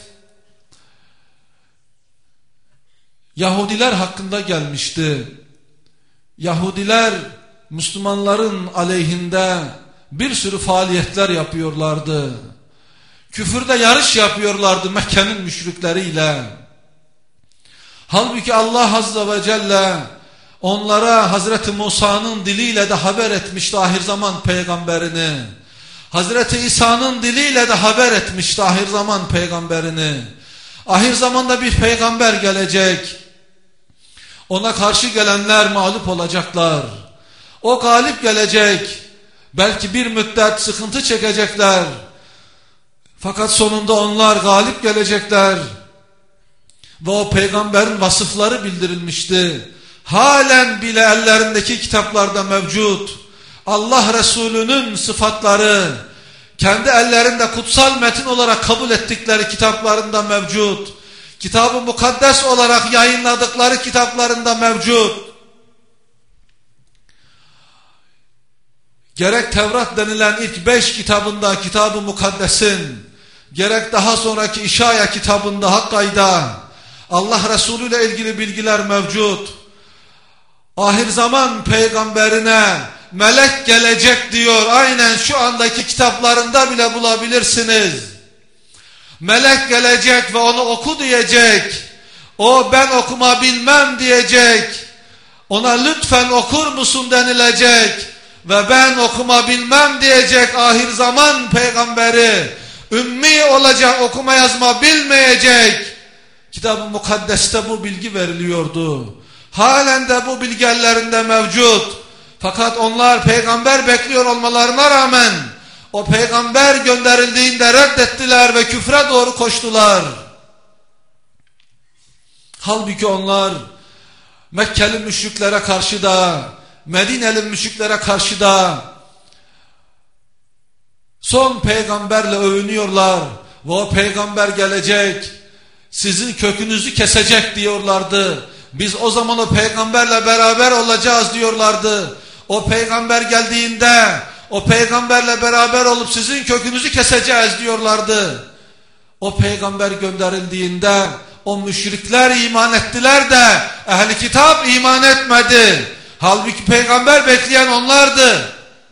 Yahudiler hakkında gelmişti. Yahudiler Müslümanların aleyhinde bir sürü faaliyetler yapıyorlardı. Küfürde yarış yapıyorlardı Mekke'nin müşrikleriyle. Halbuki Allah Azze ve Celle onlara Hazreti Musa'nın diliyle de haber etmişti ahir zaman peygamberini. Hazreti İsa'nın diliyle de haber etmişti ahir zaman peygamberini. Ahir zamanda bir peygamber gelecek. Ona karşı gelenler mağlup olacaklar. O galip gelecek. Belki bir müddet sıkıntı çekecekler. Fakat sonunda onlar galip gelecekler. Ve o peygamberin vasıfları bildirilmişti. Halen bile ellerindeki kitaplarda mevcut. Allah Resulü'nün sıfatları kendi ellerinde kutsal metin olarak kabul ettikleri kitaplarında mevcut. Kitab-ı mukaddes olarak yayınladıkları kitaplarında mevcut. Gerek Tevrat denilen ilk beş kitabında Kitab-ı Mukaddes'in, gerek daha sonraki İşaya kitabında Hakkay'da Allah Resulü ile ilgili bilgiler mevcut. Ahir zaman peygamberine melek gelecek diyor. Aynen şu andaki kitaplarında bile bulabilirsiniz. Melek gelecek ve onu oku diyecek. O ben okuma bilmem diyecek. Ona lütfen okur musun denilecek. Ve ben okuma bilmem diyecek ahir zaman peygamberi. Ümmi olacak, okuma yazma bilmeyecek. Kitab-ı Mukaddes'te bu bilgi veriliyordu. Halen de bu bilgi ellerinde mevcut. Fakat onlar peygamber bekliyor olmalarına rağmen o peygamber gönderildiğinde reddettiler ve küfre doğru koştular. Halbuki onlar Mekkeli müşriklere karşı da Medineli müşriklere karşı da son peygamberle övünüyorlar ve o peygamber gelecek, sizin kökünüzü kesecek diyorlardı. Biz o zaman o peygamberle beraber olacağız diyorlardı. O peygamber geldiğinde o peygamberle beraber olup sizin kökünüzü keseceğiz diyorlardı. O peygamber gönderildiğinde o müşrikler iman ettiler de ehli kitap iman etmedi. Halbuki peygamber bekleyen onlardı.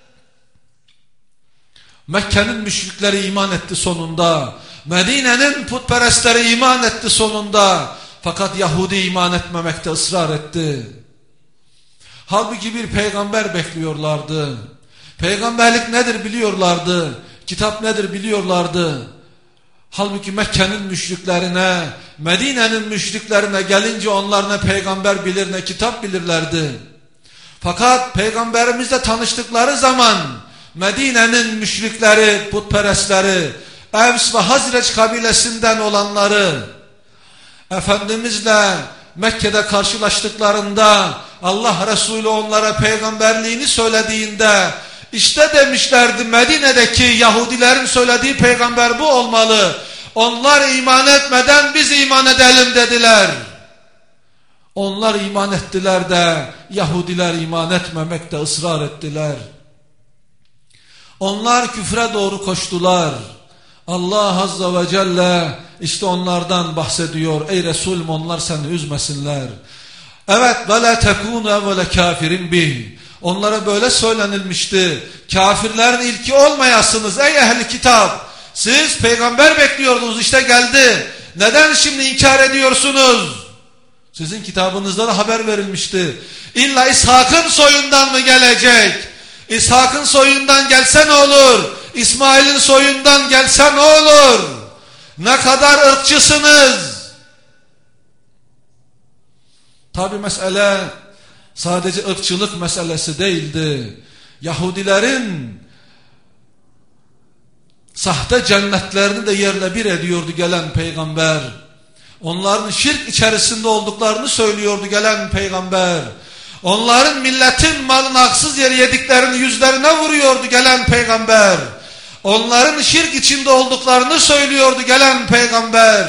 Mekke'nin müşrikleri iman etti sonunda. Medine'nin putperestleri iman etti sonunda. Fakat Yahudi iman etmemekte ısrar etti. Halbuki bir peygamber bekliyorlardı. Peygamberlik nedir biliyorlardı. Kitap nedir biliyorlardı. Halbuki Mekke'nin müşriklerine, Medine'nin müşriklerine gelince onlar ne peygamber bilir ne kitap bilirlerdi. Fakat peygamberimizle tanıştıkları zaman Medine'nin müşrikleri, putperestleri, Evs ve Hazreç kabilesinden olanları Efendimizle Mekke'de karşılaştıklarında Allah Resulü onlara peygamberliğini söylediğinde işte demişlerdi Medine'deki Yahudilerin söylediği peygamber bu olmalı. Onlar iman etmeden biz iman edelim dediler. Onlar iman ettiler de Yahudiler iman etmemekte ısrar ettiler. Onlar küfre doğru koştular. Allah Azze ve Celle işte onlardan bahsediyor. Ey Resulüm onlar seni üzmesinler. Evet ve la tekunu evvele kafirin bih. Onlara böyle söylenilmişti. Kafirlerin ilki olmayasınız ey ehli kitap. Siz peygamber bekliyordunuz işte geldi. Neden şimdi inkar ediyorsunuz? Sizin kitabınızda da haber verilmişti. İlla İshak'ın soyundan mı gelecek? İshak'ın soyundan gelse ne olur? İsmail'in soyundan gelse ne olur? Ne kadar ırkçısınız? Tabi mesele sadece ırkçılık meselesi değildi. Yahudilerin sahte cennetlerini de yerle bir ediyordu gelen peygamber. Onların şirk içerisinde olduklarını söylüyordu gelen peygamber. Onların milletin malını haksız yere yediklerini yüzlerine vuruyordu gelen peygamber. Onların şirk içinde olduklarını söylüyordu gelen peygamber.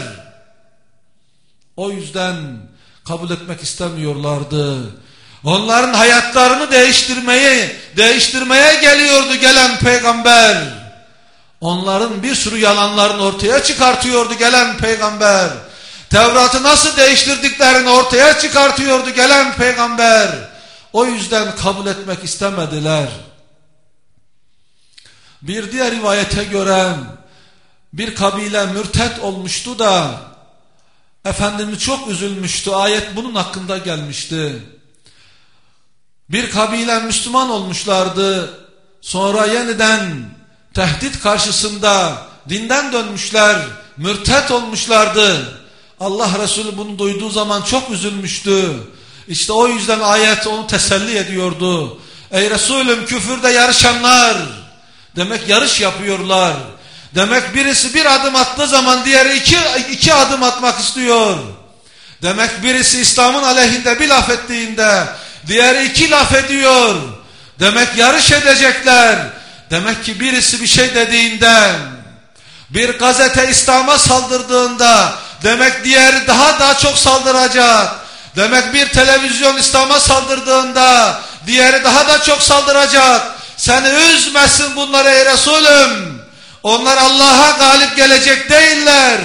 O yüzden kabul etmek istemiyorlardı. Onların hayatlarını değiştirmeye, değiştirmeye geliyordu gelen peygamber. Onların bir sürü yalanlarını ortaya çıkartıyordu gelen peygamber. Tevrat'ı nasıl değiştirdiklerini ortaya çıkartıyordu gelen peygamber. O yüzden kabul etmek istemediler. Bir diğer rivayete göre bir kabile mürtet olmuştu da Efendimiz çok üzülmüştü. Ayet bunun hakkında gelmişti. Bir kabile Müslüman olmuşlardı. Sonra yeniden tehdit karşısında dinden dönmüşler. Mürtet olmuşlardı. Allah Resulü bunu duyduğu zaman çok üzülmüştü. İşte o yüzden ayet onu teselli ediyordu. Ey Resulüm, küfürde yarışanlar, demek yarış yapıyorlar. Demek birisi bir adım attığı zaman diğeri iki, iki adım atmak istiyor. Demek birisi İslam'ın aleyhinde bir laf ettiğinde diğeri iki laf ediyor. Demek yarış edecekler. Demek ki birisi bir şey dediğinde, bir gazete İslam'a saldırdığında demek diğeri daha daha çok saldıracak. Demek bir televizyon İslam'a saldırdığında diğeri daha da çok saldıracak. Seni üzmesin bunları ey Resulüm. Onlar Allah'a galip gelecek değiller.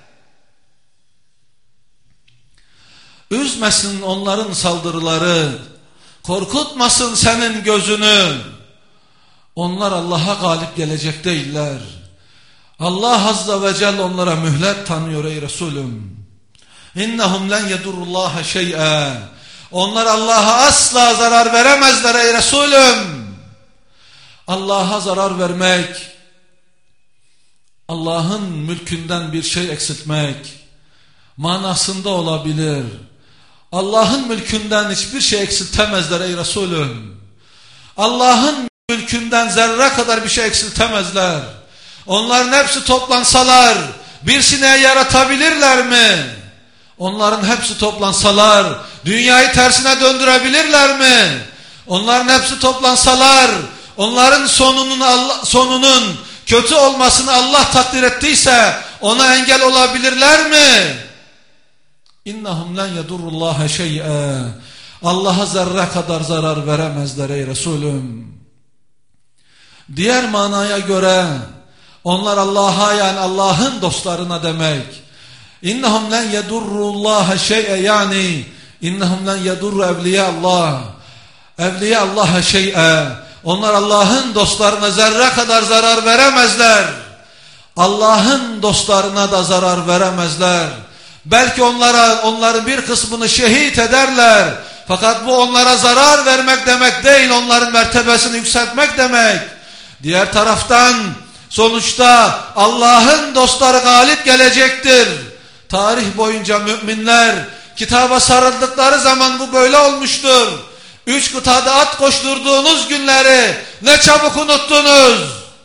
Üzmesin onların saldırıları. Korkutmasın senin gözünü. Onlar Allah'a galip gelecek değiller. Allah Azze ve Celle onlara mühlet tanıyor ey Resulüm. İnnehum len yedurullaha şey'e. Onlar Allah'a asla zarar veremezler ey Resulüm. Allah'a zarar vermek, Allah'ın mülkünden bir şey eksiltmek manasında olabilir. Allah'ın mülkünden hiçbir şey eksiltemezler ey Resulüm. Allah'ın mülkünden zerre kadar bir şey eksiltemezler. Onların hepsi toplansalar bir sineği yaratabilirler mi? Onların hepsi toplansalar dünyayı tersine döndürebilirler mi? Onların hepsi toplansalar onların sonunun Allah, sonunun kötü olmasını Allah takdir ettiyse ona engel olabilirler mi? İnnehum len yedurullaha şey'e. Allah'a zerre kadar zarar veremezler ey Resulüm. Diğer manaya göre onlar Allah'a, yani Allah'ın dostlarına demek. İnnehum len yedurullaha şey'e, yani innehum len yedurru evliyallah. Evliyallah'a şey'e. Onlar Allah'ın dostlarına zerre kadar zarar veremezler. Allah'ın dostlarına da zarar veremezler. Belki onlara, onların bir kısmını şehit ederler. Fakat bu onlara zarar vermek demek değil, onların mertebesini yükseltmek demek. Diğer taraftan sonuçta Allah'ın dostları galip gelecektir. Tarih boyunca müminler kitaba sarıldıkları zaman bu böyle olmuştur. Üç kıtada at koşturduğunuz günleri ne çabuk unuttunuz.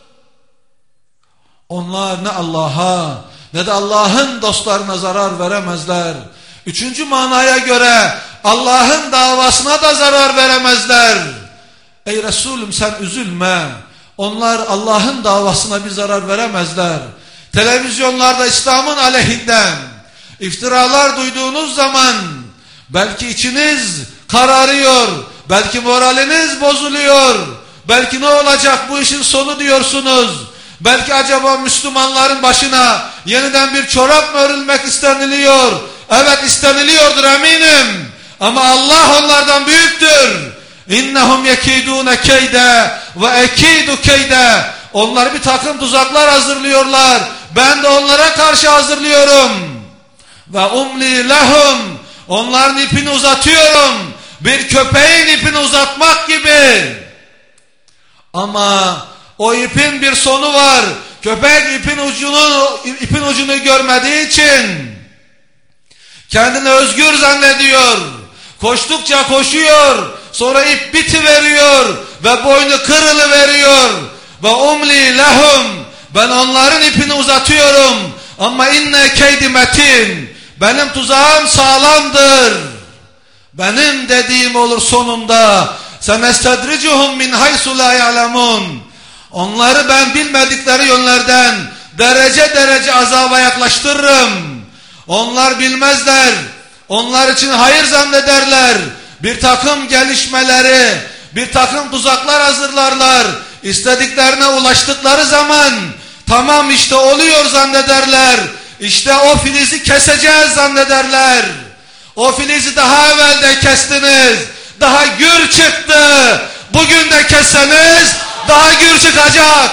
Onlar ne Allah'a ne de Allah'ın dostlarına zarar veremezler. Üçüncü manaya göre Allah'ın davasına da zarar veremezler. Ey Resulüm, sen üzülme. Onlar Allah'ın davasına bir zarar veremezler. Televizyonlarda İslam'ın aleyhinden iftiralar duyduğunuz zaman belki içiniz kararıyor, belki moraliniz bozuluyor, belki ne olacak bu işin sonu diyorsunuz. Belki acaba Müslümanların başına yeniden bir çorap mı örülmek isteniliyor? Evet, isteniliyordur eminim. Ama Allah onlardan büyüktür. İnnehum yekidune keyde ve ekidu keyde. Onlar bir takım tuzaklar hazırlıyorlar. Ben de onlara karşı hazırlıyorum. Ve umli lehum. Onların ipini uzatıyorum. Bir köpeğin ipini uzatmak gibi. Ama o ipin bir sonu var. Köpek ipin ucunu, ipin ucunu görmediği için kendini özgür zannediyor. Koştukça koşuyor. Sonra ip bitiveriyor ve boynu kırılıveriyor. Ve umli lehum, ben onların ipini uzatıyorum. Ama inne keydi metin, benim tuzağım sağlamdır. Benim dediğim olur sonunda. Senestedricuhum min haysu la ya'lemun. Onları ben bilmedikleri yönlerden derece derece azaba yaklaştırırım. Onlar bilmezler. Onlar için hayır zannederler. Bir takım gelişmeleri, bir takım tuzaklar hazırlarlar. İstediklerine ulaştıkları zaman tamam işte oluyor zannederler. İşte o filizi keseceğiz zannederler. O filizi daha evvel de kestiniz. Daha gür çıktı. Bugün de kesseniz daha gür çıkacak.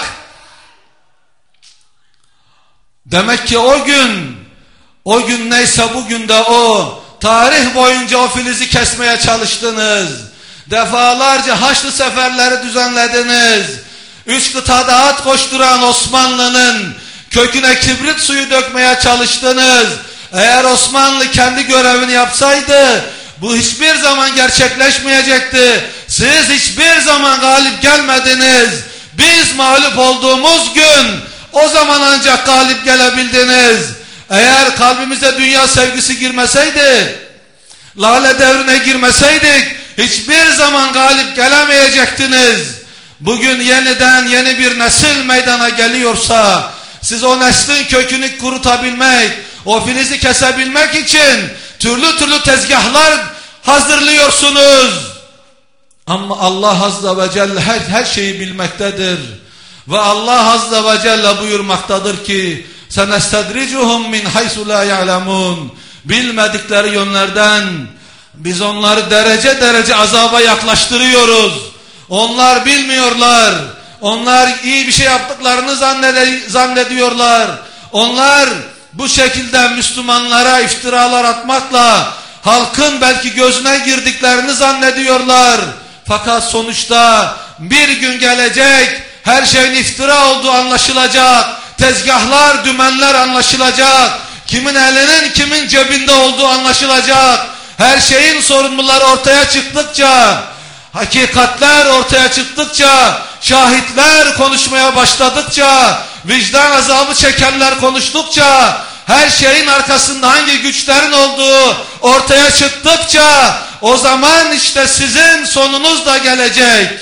Demek ki o gün, o gün neyse bugün de o. Tarih boyunca o filizi kesmeye çalıştınız. Defalarca Haçlı seferleri düzenlediniz. Üç kıtada at koşturan Osmanlı'nın köküne kibrit suyu dökmeye çalıştınız. Eğer Osmanlı kendi görevini yapsaydı bu hiçbir zaman gerçekleşmeyecekti. Siz hiçbir zaman galip gelmediniz. Biz mağlup olduğumuz gün o zaman ancak galip gelebildiniz. Eğer kalbimize dünya sevgisi girmeseydi, lale devrine girmeseydik hiçbir zaman galip gelemeyecektiniz. Bugün yeniden yeni bir nesil meydana geliyorsa siz o neslin kökünü kurutabilmek, o filizi kesebilmek için türlü türlü tezgahlar hazırlıyorsunuz. Ama Allah Azze ve Celle her, her şeyi bilmektedir. Ve Allah Azze ve Celle buyurmaktadır ki senestedricuhum min haysu la ya'lemun. Bilmedikleri yönlerden biz onları derece derece azaba yaklaştırıyoruz. Onlar bilmiyorlar. Onlar iyi bir şey yaptıklarını zannediyorlar. Onlar bu şekilde Müslümanlara iftiralar atmakla halkın belki gözüne girdiklerini zannediyorlar. Fakat sonuçta bir gün gelecek, her şeyin iftira olduğu anlaşılacak. Tezgahlar, dümenler anlaşılacak. Kimin elinin kimin cebinde olduğu anlaşılacak. Her şeyin sorumluları ortaya çıktıkça, hakikatler ortaya çıktıkça, şahitler konuşmaya başladıkça, vicdan azabı çekenler konuştukça, her şeyin arkasında hangi güçlerin olduğu ortaya çıktıkça, o zaman işte sizin sonunuz da gelecek.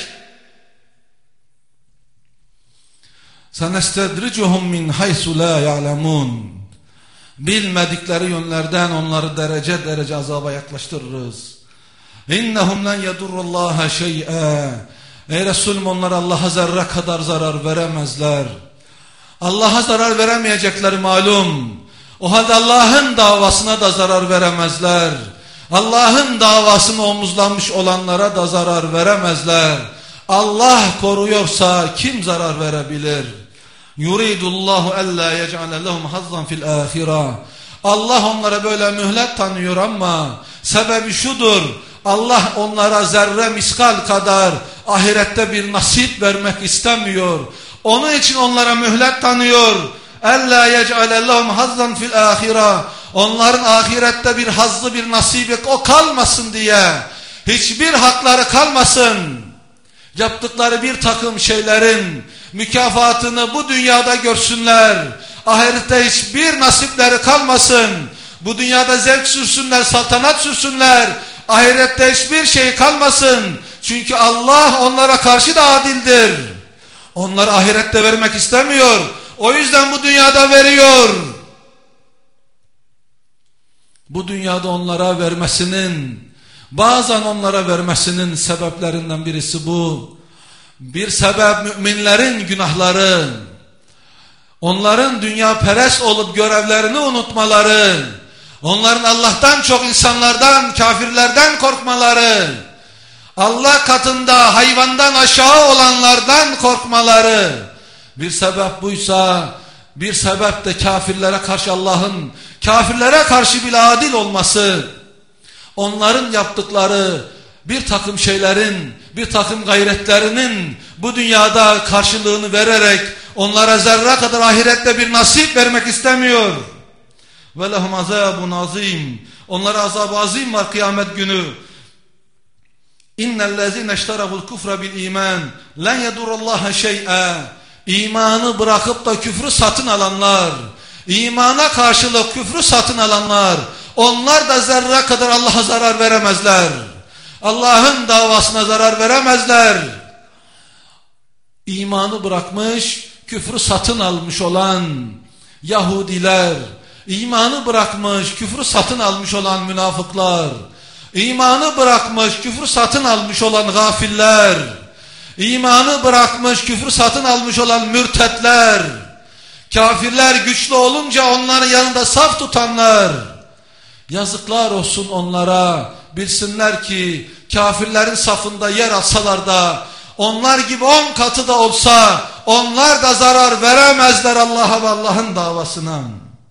Senestedricuhum min haysu la ya'lemun. Bilmedikleri yönlerden onları derece derece azaba yaklaştırırız. İnnehum len yedurrullaha şey'e. Ey Resulüm, onlar Allah'a zerre kadar zarar veremezler. Allah'a zarar veremeyecekleri malum. O halde Allah'ın davasına da zarar veremezler. Allah'ın davasını omuzlanmış olanlara da zarar veremezler. Allah koruyorsa kim zarar verebilir? Yuridullahu alla yec'ale lehum hazzan fil ahireh. Allah onlara böyle mühlet tanıyor ama sebebi şudur: Allah onlara zerre miskal kadar ahirette bir nasip vermek istemiyor. Onun için onlara mühlet tanıyor. Alla yec'ale lehum hazzan fil ahireh. Onların ahirette bir hazzı, bir nasibi o kalmasın diye, hiçbir hakları kalmasın. Yaptıkları bir takım şeylerin mükafatını bu dünyada görsünler. Ahirette hiçbir nasipleri kalmasın. Bu dünyada zevk sürsünler, saltanat sürsünler. Ahirette hiçbir şey kalmasın. Çünkü Allah onlara karşı da adildir. Onları ahirette vermek istemiyor. O yüzden bu dünyada veriyor. Bu dünyada onlara vermesinin, bazen onlara vermesinin sebeplerinden birisi bu. Bir sebep müminlerin günahları, onların dünya perest olup görevlerini unutmaları, onların Allah'tan çok insanlardan, kafirlerden korkmaları, Allah katında hayvandan aşağı olanlardan korkmaları. Bir sebep buysa, bir sebep de kafirlere karşı Allah'ın kafirlere karşı bile adil olması. onların yaptıkları bir takım şeylerin, bir takım gayretlerinin bu dünyada karşılığını vererek onlara zerre kadar ahirette bir nasip vermek istemiyor. Ve lehum azabun azim. Onlara azab-ı azim var kıyamet günü. İnnellezine işterabul kufra bil iman len yedurallaha şey'a. İmanı bırakıp da küfrü satın alanlar, imana karşılık küfrü satın alanlar, onlar da zerre kadar Allah'a zarar veremezler. Allah'ın davasına zarar veremezler. İmanı bırakmış, küfrü satın almış olan Yahudiler, imanı bırakmış, küfrü satın almış olan münafıklar, imanı bırakmış, küfrü satın almış olan gafiller, imanı bırakmış, küfrü satın almış olan mürtetler, kafirler güçlü olunca onların yanında saf tutanlar, yazıklar olsun onlara. Bilsinler ki kafirlerin safında yer alsalar da, onlar gibi on katı da olsa onlar da zarar veremezler Allah'a ve Allah'ın davasına.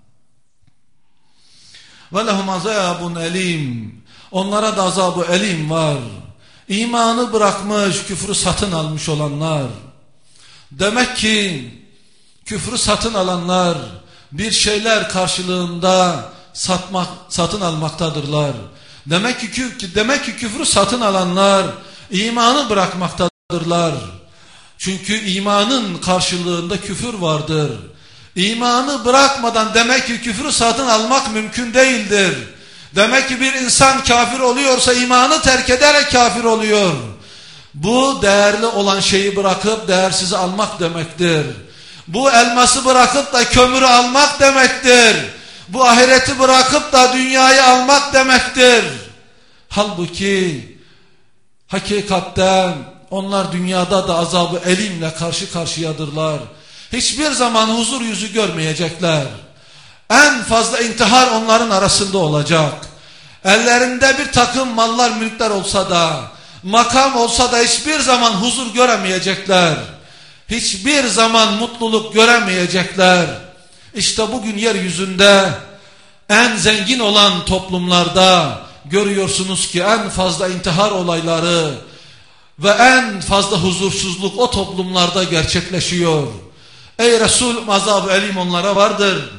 Ve lehum azabun elim. Onlara da azabı elim var. İmanı bırakmış, küfrü satın almış olanlar. Demek ki küfrü satın alanlar bir şeyler karşılığında satmak, satın almaktadırlar. Demek ki, demek ki küfrü satın alanlar imanı bırakmaktadırlar. Çünkü imanın karşılığında küfür vardır. İmanı bırakmadan demek ki küfrü satın almak mümkün değildir. Demek ki bir insan kafir oluyorsa imanı terk ederek kafir oluyor. Bu değerli olan şeyi bırakıp değersizi almak demektir. Bu elması bırakıp da kömürü almak demektir. Bu ahireti bırakıp da dünyayı almak demektir. Halbuki hakikatte onlar dünyada da azabı elimle karşı karşıyadırlar. Hiçbir zaman huzur yüzü görmeyecekler. En fazla intihar onların arasında olacak. Ellerinde bir takım mallar, mülkler olsa da, makam olsa da hiçbir zaman huzur göremeyecekler. Hiçbir zaman mutluluk göremeyecekler. İşte bugün yeryüzünde en zengin olan toplumlarda görüyorsunuz ki en fazla intihar olayları ve en fazla huzursuzluk o toplumlarda gerçekleşiyor. Ey Resul, azab-ı elim onlara vardır.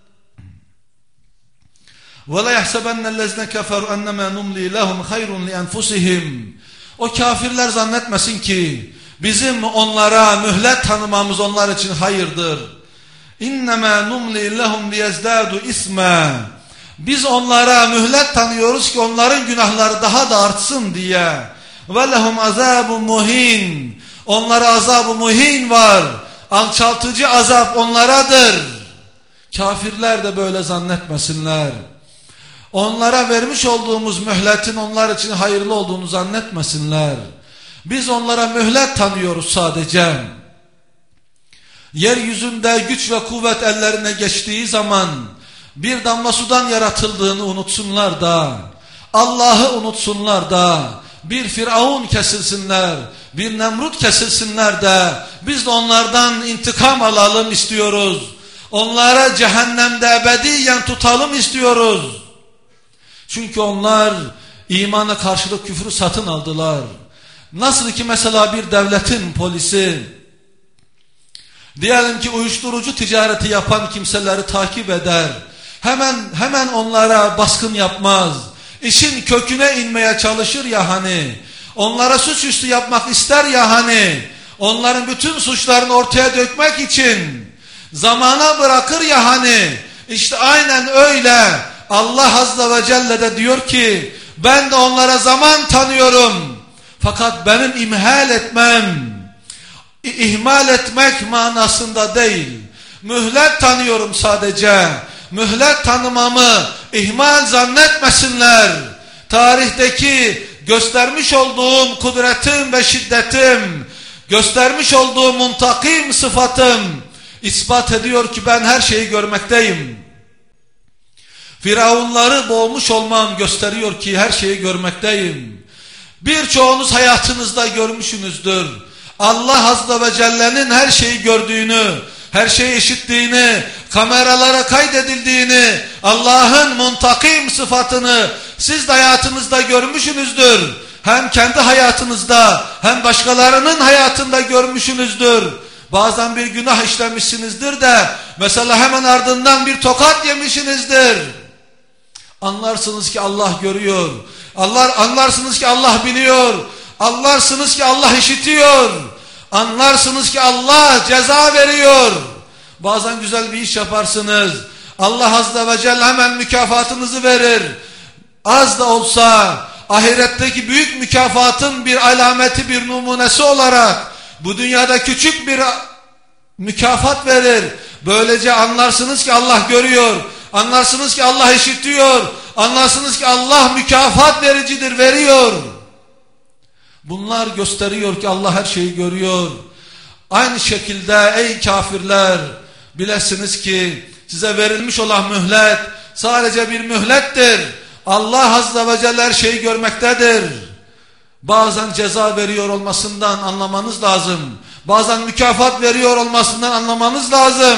وَلَا يَحْسَبَنَّ الَّذِينَ كَفَرُوا اَنَّمَا نُمْلِي لَهُمْ خَيْرٌ لِأَنْفُسِهِمْ. O kafirler zannetmesin ki bizim onlara mühlet tanımamız onlar için hayırdır. اِنَّمَا نُمْلِي لَهُمْ لِيَزْدَادُ اِسْمًا. Biz onlara mühlet tanıyoruz ki onların günahları daha da artsın diye. وَلَهُمْ عَذَابٌ مُهِينٌ. Onlara azab-ı muhin var. Alçaltıcı azap onlaradır. Kafirler de böyle zannetmesinler. Onlara vermiş olduğumuz mühletin onlar için hayırlı olduğunu zannetmesinler. Biz onlara mühlet tanıyoruz sadece. Yeryüzünde güç ve kuvvet ellerine geçtiği zaman bir damla sudan yaratıldığını unutsunlar da, Allah'ı unutsunlar da, bir Firavun kesilsinler, bir Nemrut kesilsinler de biz de onlardan intikam alalım istiyoruz. Onlara cehennemde ebediyen tutalım istiyoruz. Çünkü onlar imana karşılık küfrü satın aldılar. Nasıl ki mesela bir devletin polisi, diyelim ki uyuşturucu ticareti yapan kimseleri takip eder. Hemen hemen onlara baskın yapmaz. İşin köküne inmeye çalışır ya hani. Onlara suçüstü yapmak ister ya hani. Onların bütün suçlarını ortaya dökmek için zamana bırakır ya hani. İşte aynen öyle. Allah Azze ve Celle de diyor ki ben de onlara zaman tanıyorum. Fakat benim imhal etmem, ihmal etmek manasında değil. Mühlet tanıyorum sadece. Mühlet tanımamı ihmal zannetmesinler. Tarihteki göstermiş olduğum kudretim ve şiddetim, göstermiş olduğum muntakim sıfatım ispat ediyor ki ben her şeyi görmekteyim. Firavunları boğmuş olmam gösteriyor ki her şeyi görmekteyim. Birçoğunuz hayatınızda görmüşsünüzdür. Allah Azze ve Celle'nin her şeyi gördüğünü, her şeyi işittiğini, kameralara kaydedildiğini, Allah'ın muntakim sıfatını Siz de hayatınızda görmüşsünüzdür. Hem kendi hayatınızda hem başkalarının hayatında görmüşsünüzdür. Bazen bir günah işlemişsinizdir de mesela hemen ardından bir tokat yemişsinizdir. Anlarsınız ki Allah görüyor. Allah, anlarsınız ki Allah biliyor. Anlarsınız ki Allah işitiyor. Anlarsınız ki Allah ceza veriyor. Bazen güzel bir iş yaparsınız. Allah Azze ve Celle hemen mükafatınızı verir. Az da olsa ahiretteki büyük mükafatın bir alameti, bir numunesi olarak bu dünyada küçük bir mükafat verir. Böylece anlarsınız ki Allah görüyor. Anlarsınız ki Allah işitiyor. Anlarsınız ki Allah mükafat vericidir, veriyor. Bunlar gösteriyor ki Allah her şeyi görüyor. Aynı şekilde ey kafirler, bilesiniz ki size verilmiş olan mühlet sadece bir mühlettir. Allah Azze ve Celle her şeyi görmektedir. Bazen ceza veriyor olmasından anlamanız lazım. Bazen mükafat veriyor olmasından anlamanız lazım.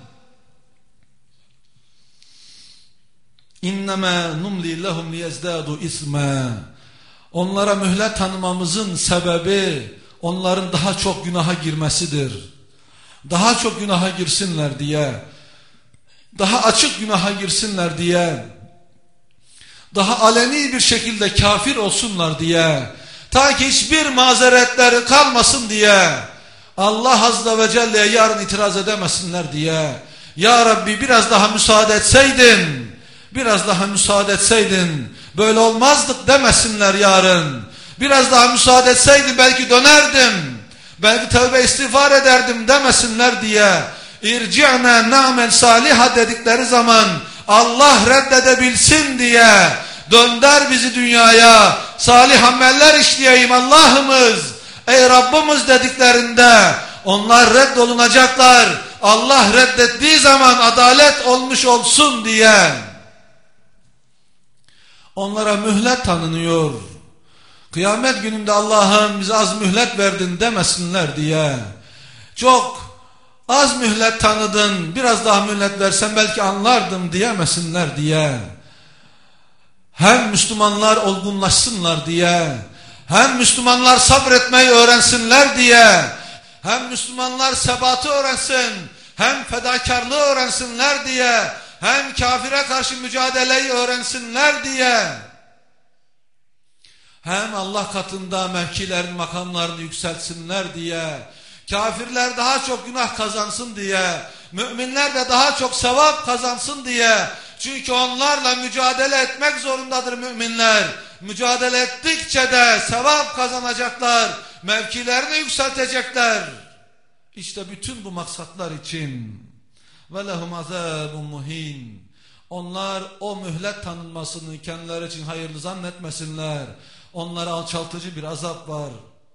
İnnemâ numli lehum liyezdâdu ismâ. Onlara mühlet tanımamızın sebebi onların daha çok günaha girmesidir. Daha çok günaha girsinler diye. Daha açık günaha girsinler diye. Daha aleni bir şekilde kafir olsunlar diye. Ta ki hiçbir mazeretleri kalmasın diye. Allah Azze ve Celle'ye yarın itiraz edemesinler diye. Ya Rabbi biraz daha müsaade etseydin, biraz daha müsaade etseydin böyle olmazdık demesinler yarın. Biraz daha müsaade etseydin belki dönerdim, belki tövbe istiğfar ederdim demesinler diye. İrci'na na'mel saliha dedikleri zaman Allah reddedebilsin diye, dönder bizi dünyaya, salih ameller işleyeyim Allah'ımız, ey Rabbimiz dediklerinde onlar reddolunacaklar. Allah reddettiği zaman adalet olmuş olsun diye onlara mühlet tanınıyor. Kıyamet gününde Allah'ım bize az mühlet verdin demesinler diye. Çok az mühlet tanıdın, biraz daha mühlet versen belki anlardım diyemesinler diye. Hem Müslümanlar olgunlaşsınlar diye, hem Müslümanlar sabretmeyi öğrensinler diye, hem Müslümanlar sebatı öğrensin, hem fedakarlığı öğrensinler diye, hem kafire karşı mücadeleyi öğrensinler diye, hem Allah katında mevkilerin makamlarını yükseltsinler diye, kafirler daha çok günah kazansın diye, müminler de daha çok sevap kazansın diye. Çünkü onlarla mücadele etmek zorundadır müminler. Mücadele ettikçe de sevap kazanacaklar, mevkilerini yükseltecekler. İşte bütün bu maksatlar için وَلَهُمْ عَذَابٌ مُهِينٌ. Onlar o mühlet tanınmasını kendileri için hayırlı zannetmesinler. Onlara alçaltıcı bir azap var.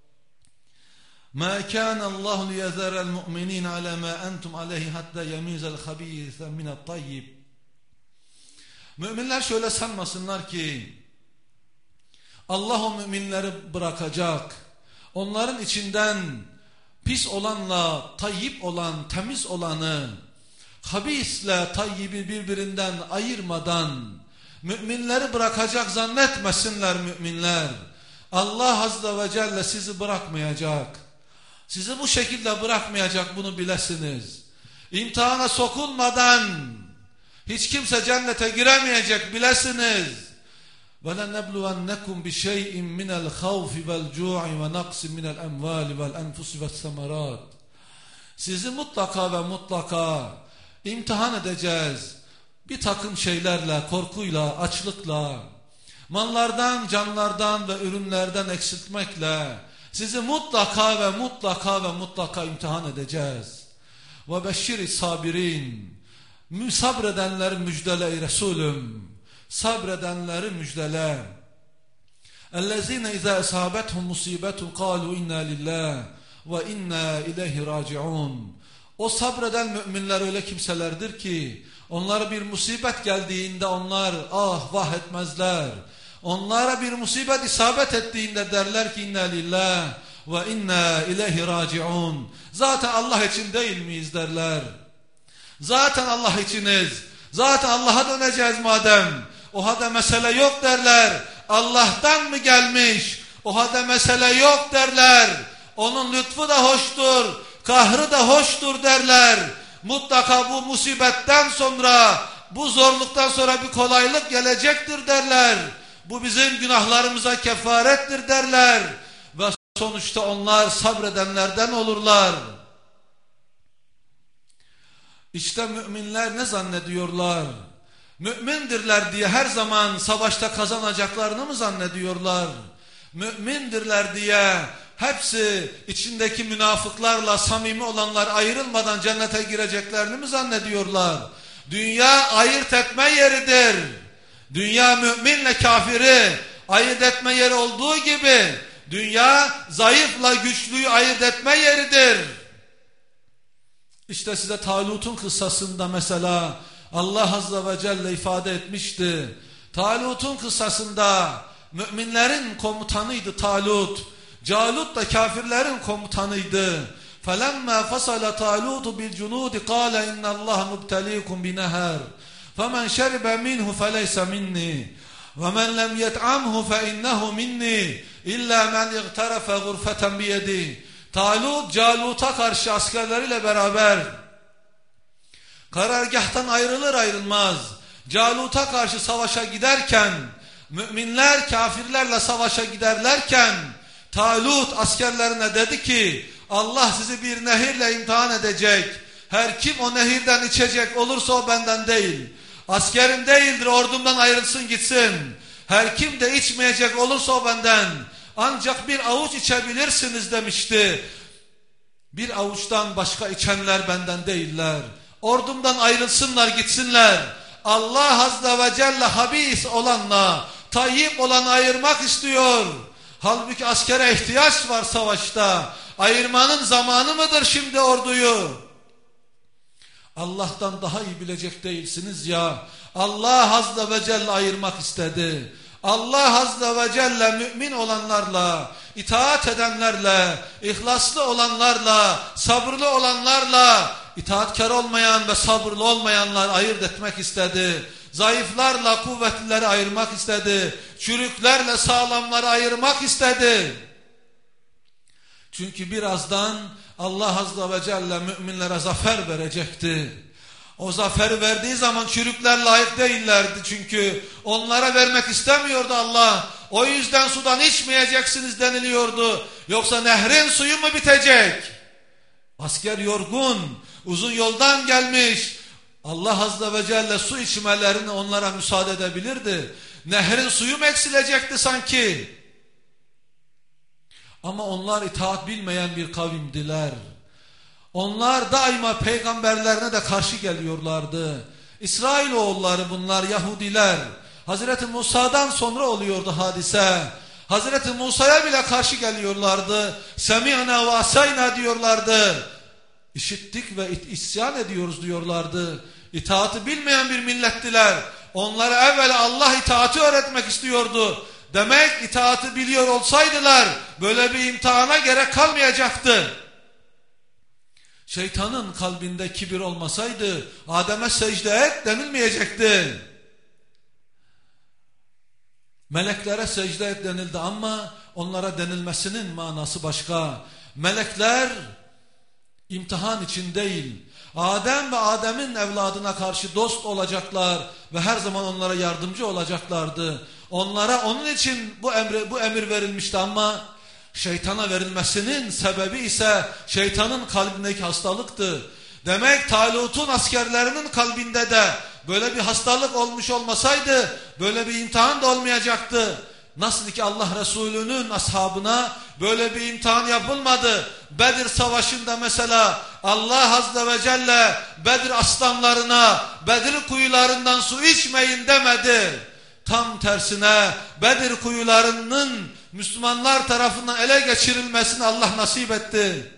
مَا كَانَ اللّٰهُ لِيَذَرَ الْمُؤْمِنِينَ عَلَى مَا أَنْتُمْ عَلَيْهِ حَتَّى يَمِيزَ الْخَب۪يثَ مِنَ الطَّيِّبِ. Müminler şöyle sanmasınlar ki Allah o müminleri bırakacak. Onların içinden pis olanla tayyip olan, temiz olanı, habisle tayyibi birbirinden ayırmadan müminleri bırakacak zannetmesinler müminler. Allah Azze ve Celle sizi bırakmayacak. Sizi bu şekilde bırakmayacak, bunu bilesiniz. İmtihana sokulmadan hiç kimse cennete giremeyecek, bilesiniz. وَلَنَبْلُوَنَّكُمْ بِشَيْءٍ مِنَ الْخَوْفِ وَالْجُوعِ وَنَقْسٍ مِنَ الْاَمْوَالِ وَالْاَنْفُسِ وَالثَّمَرَاتِ. Sizi mutlaka ve mutlaka imtihan edeceğiz. Bir takım şeylerle, korkuyla, açlıkla, mallardan, canlardan ve ürünlerden eksiltmekle sizi mutlaka ve mutlaka ve mutlaka imtihan edeceğiz. وَبَشِّرِ الصَّابِرِينَ. Sabredenleri müjdele ey Resulüm. Sabredenleri müjdele. اَلَّذ۪ينَ اِذَا اَسَابَتْهُمْ مُصِيبَةٌ قَالُوا اِنَّا لِلّٰهِ وَاِنَّا اِلَيْهِ رَاجِعُونَ. O sabreden müminler öyle kimselerdir ki onlara bir musibet geldiğinde onlar ah vah etmezler. Onlara bir musibet isabet ettiğinde derler ki inna lillah ve inna ileyhi raciun. Zaten Allah için değil miyiz derler. Zaten Allah içiniz. Zaten Allah'a döneceğiz madem. O halde mesele yok derler. Allah'tan mı gelmiş? O halde mesele yok derler. Onun lütfu da hoştur, kahrı da hoştur derler. Mutlaka bu musibetten sonra, bu zorluktan sonra bir kolaylık gelecektir derler. Bu bizim günahlarımıza kefarettir derler. Ve sonuçta onlar sabredenlerden olurlar. İşte müminler ne zannediyorlar? Mümindirler diye her zaman savaşta kazanacaklarını mı zannediyorlar? Mümindirler diye hepsi içindeki münafıklarla samimi olanlar ayrılmadan cennete gireceklerini mi zannediyorlar? Dünya ayırt etme yeridir. Dünya müminle kafiri ayırt etme yeri olduğu gibi dünya zayıfla güçlüyü ayırt etme yeridir. İşte size Talut'un kıssasında mesela Allah Azze ve Celle ifade etmişti. Talut'un kıssasında müminlerin komutanıydı Talut. Calut da kafirlerin komutanıydı. فَلَمَّا فَصَلَ طَالُوتُ بِالْجُنُودِ قَالَ اِنَّ اللّٰهَ مُبْتَلِيكُمْ بِنَهَرٍ فَمَنْ شَرِبَ مِنْهُ فَلَيْسَ مِنِّي وَمَنْ لَمْ يَطْعَمْهُ فَإِنَّهُ مِنِّي إِلَّا مَنْ اِغْتَرَفَ غُرْفَةً بِيَدِهِ. Talut, Calut'a karşı askerleriyle beraber karargâhtan ayrılır ayrılmaz Calut'a karşı savaşa giderken, müminler kafirlerle savaşa giderlerken Talut askerlerine dedi ki Allah sizi bir nehirle imtihan edecek. Her kim o nehirden içecek olursa o benden değil. Askerim değildir, ordumdan ayrılsın gitsin. Her kim de içmeyecek olursa o benden. Ancak bir avuç içebilirsiniz demişti. Bir avuçtan başka içenler benden değiller. Ordumdan ayrılsınlar gitsinler. Allah Azze ve Celle habis olanla tayyip olanı ayırmak istiyor. Halbuki askere ihtiyaç var savaşta. Ayırmanın zamanı mıdır şimdi orduyu? Allah'tan daha iyi bilecek değilsiniz ya. Allah Azze ve Celle ayırmak istedi. Allah Azze ve Celle mümin olanlarla, itaat edenlerle, ihlaslı olanlarla, sabırlı olanlarla, itaatkar olmayan ve sabırlı olmayanlar ayırt etmek istedi. Zayıflarla kuvvetlileri ayırmak istedi. Çürüklerle sağlamları ayırmak istedi. Çünkü birazdan Allah Azze ve Celle müminlere zafer verecekti. O zaferi verdiği zaman çürükler layık değillerdi çünkü onlara vermek istemiyordu Allah. O yüzden sudan içmeyeceksiniz deniliyordu. Yoksa nehrin suyu mu bitecek? Asker yorgun, uzun yoldan gelmiş. Allah Azze ve Celle su içmelerini onlara müsaade edebilirdi. Nehrin suyu mu eksilecekti sanki? Ama onlar itaat bilmeyen bir kavimdiler. Onlar daima peygamberlerine de karşı geliyorlardı. İsrailoğulları bunlar, Yahudiler. Hazreti Musa'dan sonra oluyordu hadise. Hazreti Musa'ya bile karşı geliyorlardı. Semi'na ve asayna diyorlardı. İşittik ve isyan ediyoruz diyorlardı. İtaati bilmeyen bir millettiler. Onlara evvel Allah itaati öğretmek istiyordu. Demek itaati biliyor olsaydılar böyle bir imtihana gerek kalmayacaktı. Şeytanın kalbinde kibir olmasaydı Adem'e secde et denilmeyecekti. Meleklere secde et denildi ama onlara denilmesinin manası başka. Melekler imtihan için değil, Adem ve Adem'in evladına karşı dost olacaklar ve her zaman onlara yardımcı olacaklardı. Onlara onun için bu emri, bu emir verilmişti ama şeytana verilmesinin sebebi ise şeytanın kalbindeki hastalıktı. Demek Talut'un askerlerinin kalbinde de böyle bir hastalık olmuş olmasaydı böyle bir imtihan da olmayacaktı. Nasıl ki Allah Resulü'nün ashabına böyle bir imtihan yapılmadı. Bedir Savaşı'nda mesela Allah Azze ve Celle Bedir aslanlarına Bedir kuyularından su içmeyin demedi. Tam tersine Bedir kuyularının Müslümanlar tarafından ele geçirilmesini Allah nasip etti.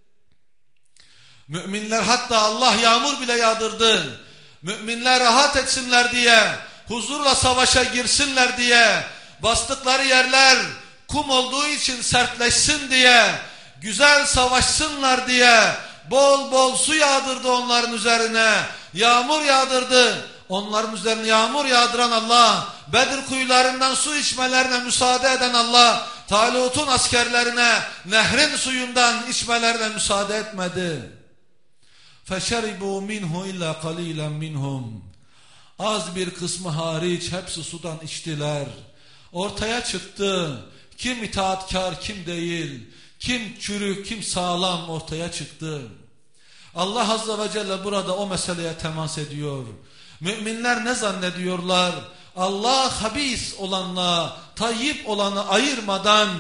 Müminler hatta Allah yağmur bile yağdırdı. Müminler rahat etsinler diye, huzurla savaşa girsinler diye, bastıkları yerler kum olduğu için sertleşsin diye, güzel savaşsınlar diye bol bol su yağdırdı onların üzerine. Yağmur yağdırdı. onların üzerine yağmur yağdıran Allah, Bedir kuyularından su içmelerine müsaade eden Allah, Talut'un askerlerine nehrin suyundan içmelerine müsaade etmedi. فَشَرِبُوا مِنْهُ اِلَّا قَلِيلًا مِنْهُمْ. Az bir kısmı hariç hepsi sudan içtiler. Ortaya çıktı. Kim itaatkar, kim değil. Kim çürük, kim sağlam ortaya çıktı. Allah Azze ve Celle burada o meseleye temas ediyor. Müminler ne zannediyorlar? Allah habis olanla tayyip olanı ayırmadan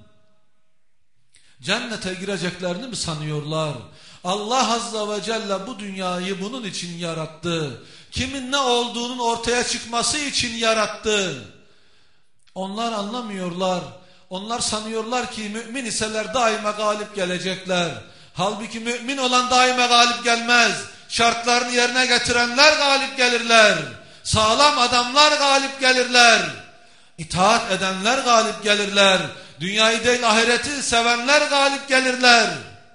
cennete gireceklerini mi sanıyorlar? Allah Azze ve Celle bu dünyayı bunun için yarattı. Kimin ne olduğunun ortaya çıkması için yarattı. Onlar anlamıyorlar. Onlar sanıyorlar ki mümin iseler daima galip gelecekler. Halbuki mümin olan daima galip gelmez. Şartlarını yerine getirenler galip gelirler. Sağlam adamlar galip gelirler. İtaat edenler galip gelirler. Dünyayı değil ahireti sevenler galip gelirler.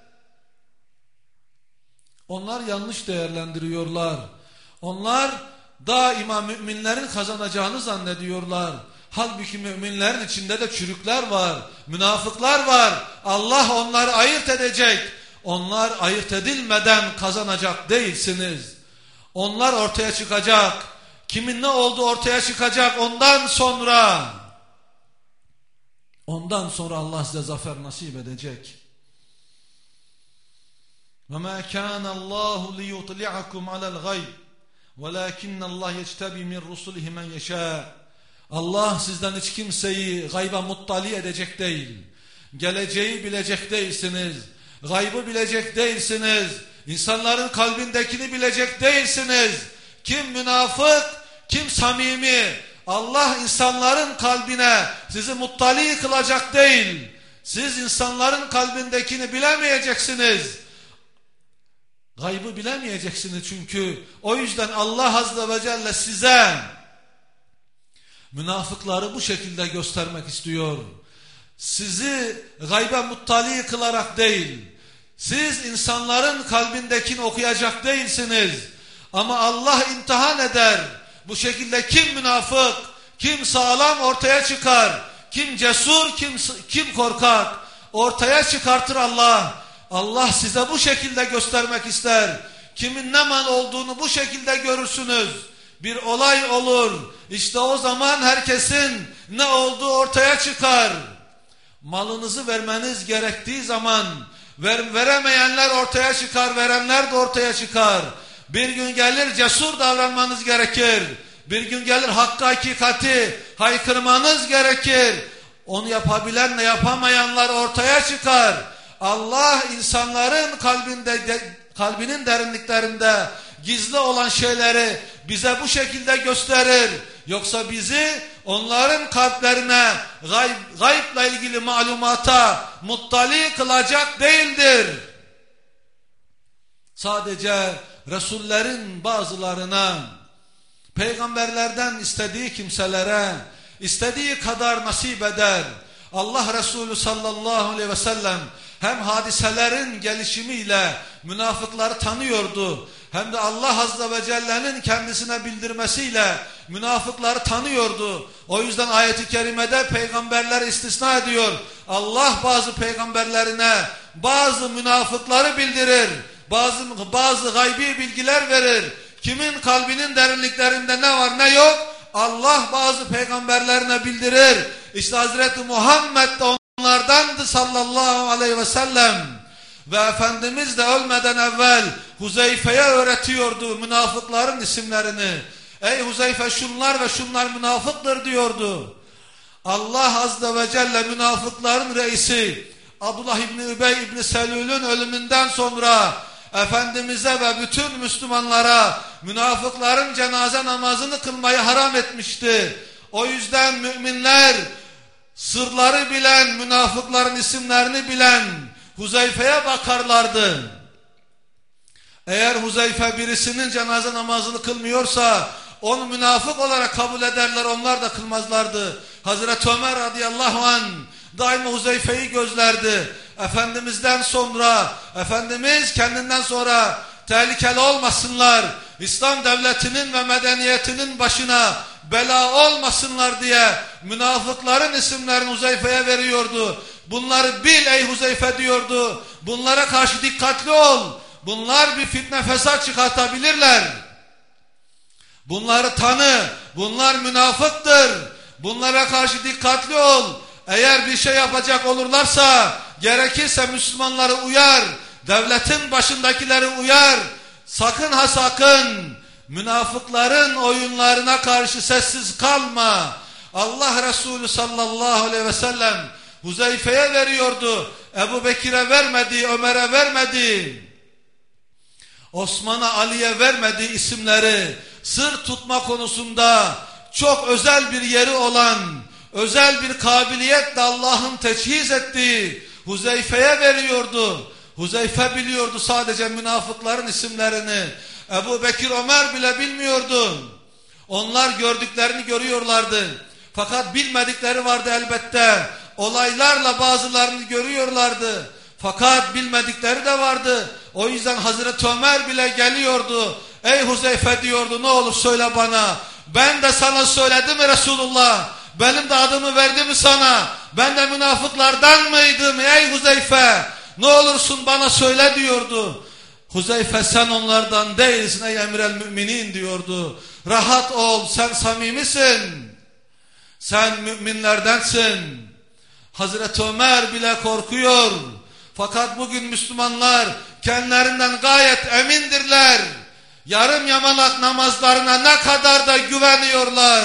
Onlar yanlış değerlendiriyorlar. Onlar daima müminlerin kazanacağını zannediyorlar. Halbuki müminlerin içinde de çürükler var, münafıklar var. Allah onları ayırt edecek. Onlar ayırt edilmeden kazanacak değilsiniz. Onlar ortaya çıkacak. Kimin ne olduğu ortaya çıkacak. Ondan sonra ondan sonra Allah size zafer nasip edecek. وَمَا كَانَ اللّٰهُ لِيُطْلِعَكُمْ عَلَى الْغَيْبِ وَلَاكِنَّ اللّٰهِ يَجْتَبِي مِنْ رُسُلِهِ مَنْ يَشَاءُ. Allah sizden hiç kimseyi gayba muttali edecek değil. Geleceği bilecek değilsiniz. Gaybı bilecek değilsiniz. İnsanların kalbindekini bilecek değilsiniz. Kim münafık, kim samimi. Allah insanların kalbine sizi muttali kılacak değil. Siz insanların kalbindekini bilemeyeceksiniz. Gaybı bilemeyeceksiniz çünkü. O yüzden Allah Azze ve Celle size münafıkları bu şekilde göstermek istiyor. Sizi gaybe muttali kılarak değil. Siz insanların kalbindekini okuyacak değilsiniz. Ama Allah imtihan eder. Bu şekilde kim münafık, kim sağlam ortaya çıkar. Kim cesur, kim, kim korkak ortaya çıkartır Allah. Allah size bu şekilde göstermek ister. Kimin ne mal olduğunu bu şekilde görürsünüz. Bir olay olur. İşte o zaman herkesin ne olduğu ortaya çıkar. Malınızı vermeniz gerektiği zaman ver, veremeyenler ortaya çıkar, verenler de ortaya çıkar. Bir gün gelir cesur davranmanız gerekir. Bir gün gelir hakkı hakikati haykırmanız gerekir. Onu yapabilenle yapamayanlar ortaya çıkar. Allah insanların kalbinde, de, kalbinin derinliklerinde gizli olan şeyleri bize bu şekilde gösterir. Yoksa bizi onların kalplerine gayb, gaybla ilgili malumata muttali kılacak değildir. Sadece Resullerin bazılarına, peygamberlerden istediği kimselere istediği kadar nasip eder. Allah Resulü sallallahu aleyhi ve sellem hem hadiselerin gelişimiyle münafıkları tanıyordu, hem de Allah Azze ve Celle'nin kendisine bildirmesiyle münafıkları tanıyordu. O yüzden ayet-i kerimede peygamberler istisna ediyor. Allah bazı peygamberlerine bazı münafıkları bildirir, bazı, bazı gaybi bilgiler verir. Kimin kalbinin derinliklerinde ne var ne yok Allah bazı peygamberlerine bildirir. İşte Hazreti Muhammed de onlardandı sallallahu aleyhi ve sellem. Ve Efendimiz de ölmeden evvel Huzeyfe'ye öğretiyordu münafıkların isimlerini. Ey Huzeyfe, şunlar ve şunlar münafıktır diyordu. Allah Azze ve Celle münafıkların reisi Abdullah İbni Übey İbni Selül'ün ölümünden sonra Efendimiz'e ve bütün Müslümanlara münafıkların cenaze namazını kılmayı haram etmişti. O yüzden müminler sırları bilen, münafıkların isimlerini bilen Huzeyfe'ye bakarlardı. Eğer Huzeyfe birisinin cenaze namazını kılmıyorsa onu münafık olarak kabul ederler, onlar da kılmazlardı. Hazreti Ömer radıyallahu anh daima Huzeyfe'yi gözlerdi. Efendimiz'den sonra, Efendimiz kendinden sonra tehlikeli olmasınlar, İslam devletinin ve medeniyetinin başına bela olmasınlar diye münafıkların isimlerini Huzeyfe'ye veriyordu. Bunları bil ey Huzeyfe diyordu. Bunlara karşı dikkatli ol. Bunlar bir fitne fesat çıkartabilirler. Bunları tanı. Bunlar münafıktır. Bunlara karşı dikkatli ol. Eğer bir şey yapacak olurlarsa gerekirse Müslümanları uyar. Devletin başındakileri uyar. Sakın ha sakın münafıkların oyunlarına karşı sessiz kalma. Allah Resulü sallallahu aleyhi ve sellem Huzeyfe'ye veriyordu. Ebu Bekir'e vermedi, Ömer'e vermedi. Osman'a, Ali'ye vermediği isimleri sır tutma konusunda çok özel bir yeri olan, özel bir kabiliyetle Allah'ın teçhiz ettiği Huzeyfe'ye veriyordu. Huzeyfe biliyordu sadece münafıkların isimlerini. Ebu Bekir, Ömer bile bilmiyordu. Onlar gördüklerini görüyorlardı. Fakat bilmedikleri vardı elbette. Olaylarla bazılarını görüyorlardı. Fakat bilmedikleri de vardı. O yüzden Hazreti Ömer bile geliyordu. Ey Huzeyfe diyordu, ne olur söyle bana. Ben de sana söyledim mi Resulullah? Benim de adımı verdi mi sana? Ben de münafıklardan mıydım ey Huzeyfe? Ne olursun bana söyle diyordu. Huzeyfe sen onlardan değilsin ey emrel müminin diyordu. Rahat ol, sen samimisin. Sen müminlerdensin. Hazreti Ömer bile korkuyor. Fakat bugün Müslümanlar kendilerinden gayet emindirler. Yarım yamalak namazlarına ne kadar da güveniyorlar.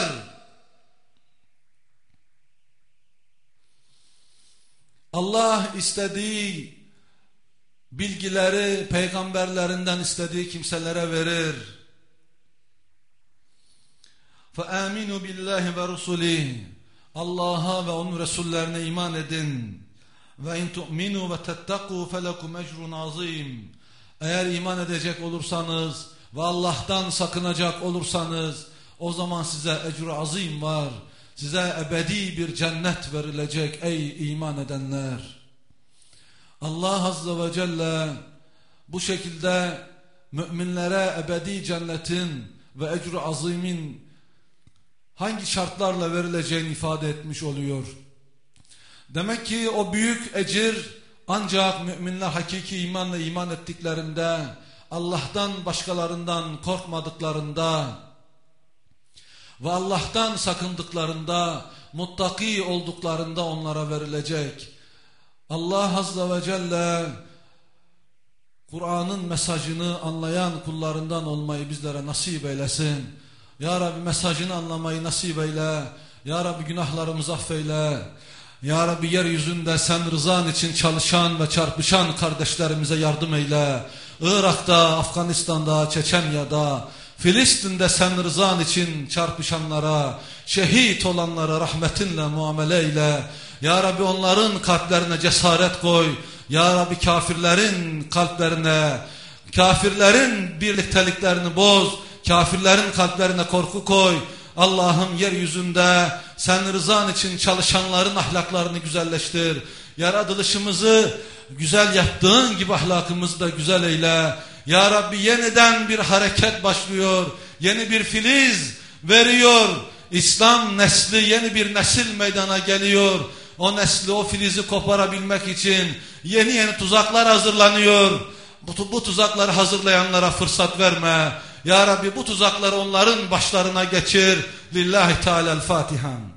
Allah istediği bilgileri peygamberlerinden istediği kimselere verir. فَآمِنُوا بِاللّٰهِ وَرُسُولِهِ Allah'a ve onun Resullerine iman edin. وَاِنْ تُؤْمِنُوا وَتَتَّقُوا فَلَكُمْ اَجْرٌ عَظِيمٌ Eğer iman edecek olursanız ve Allah'tan sakınacak olursanız o zaman size ecr-i azim var. Size ebedi bir cennet verilecek ey iman edenler. Allah Azze ve Celle bu şekilde müminlere ebedi cennetin ve ecr-i azimin hangi şartlarla verileceğini ifade etmiş oluyor. Demek ki o büyük ecir ancak müminler hakiki imanla iman ettiklerinde, Allah'tan başkalarından korkmadıklarında ve Allah'tan sakındıklarında, muttaki olduklarında onlara verilecek. Allah Azze ve Celle Kur'an'ın mesajını anlayan kullarından olmayı bizlere nasip eylesin. Ya Rabbi mesajını anlamayı nasip eyle. Ya Rabbi günahlarımızı affeyle. Ya Rabbi yeryüzünde sen rızan için çalışan ve çarpışan kardeşlerimize yardım eyle. Irak'ta, Afganistan'da, Çeçenya'da, Filistin'de sen rızan için çarpışanlara, şehit olanlara rahmetinle muamele eyle. Ya Rabbi onların kalplerine cesaret koy. Ya Rabbi kafirlerin kalplerine, kafirlerin birlikteliklerini boz. Kafirlerin kalplerine korku koy. Allah'ım yeryüzünde sen rızan için çalışanların ahlaklarını güzelleştir. Yaratılışımızı güzel yaptığın gibi ahlakımızı da güzel eyle. Ya Rabbi yeniden bir hareket başlıyor. Yeni bir filiz veriyor. İslam nesli yeni bir nesil meydana geliyor. O nesli, o filizi koparabilmek için yeni yeni tuzaklar hazırlanıyor. Bu, bu tuzakları hazırlayanlara fırsat verme. Ya Rabbi bu tuzakları onların başlarına geçir. Lillahi Teala'l-Fatiha.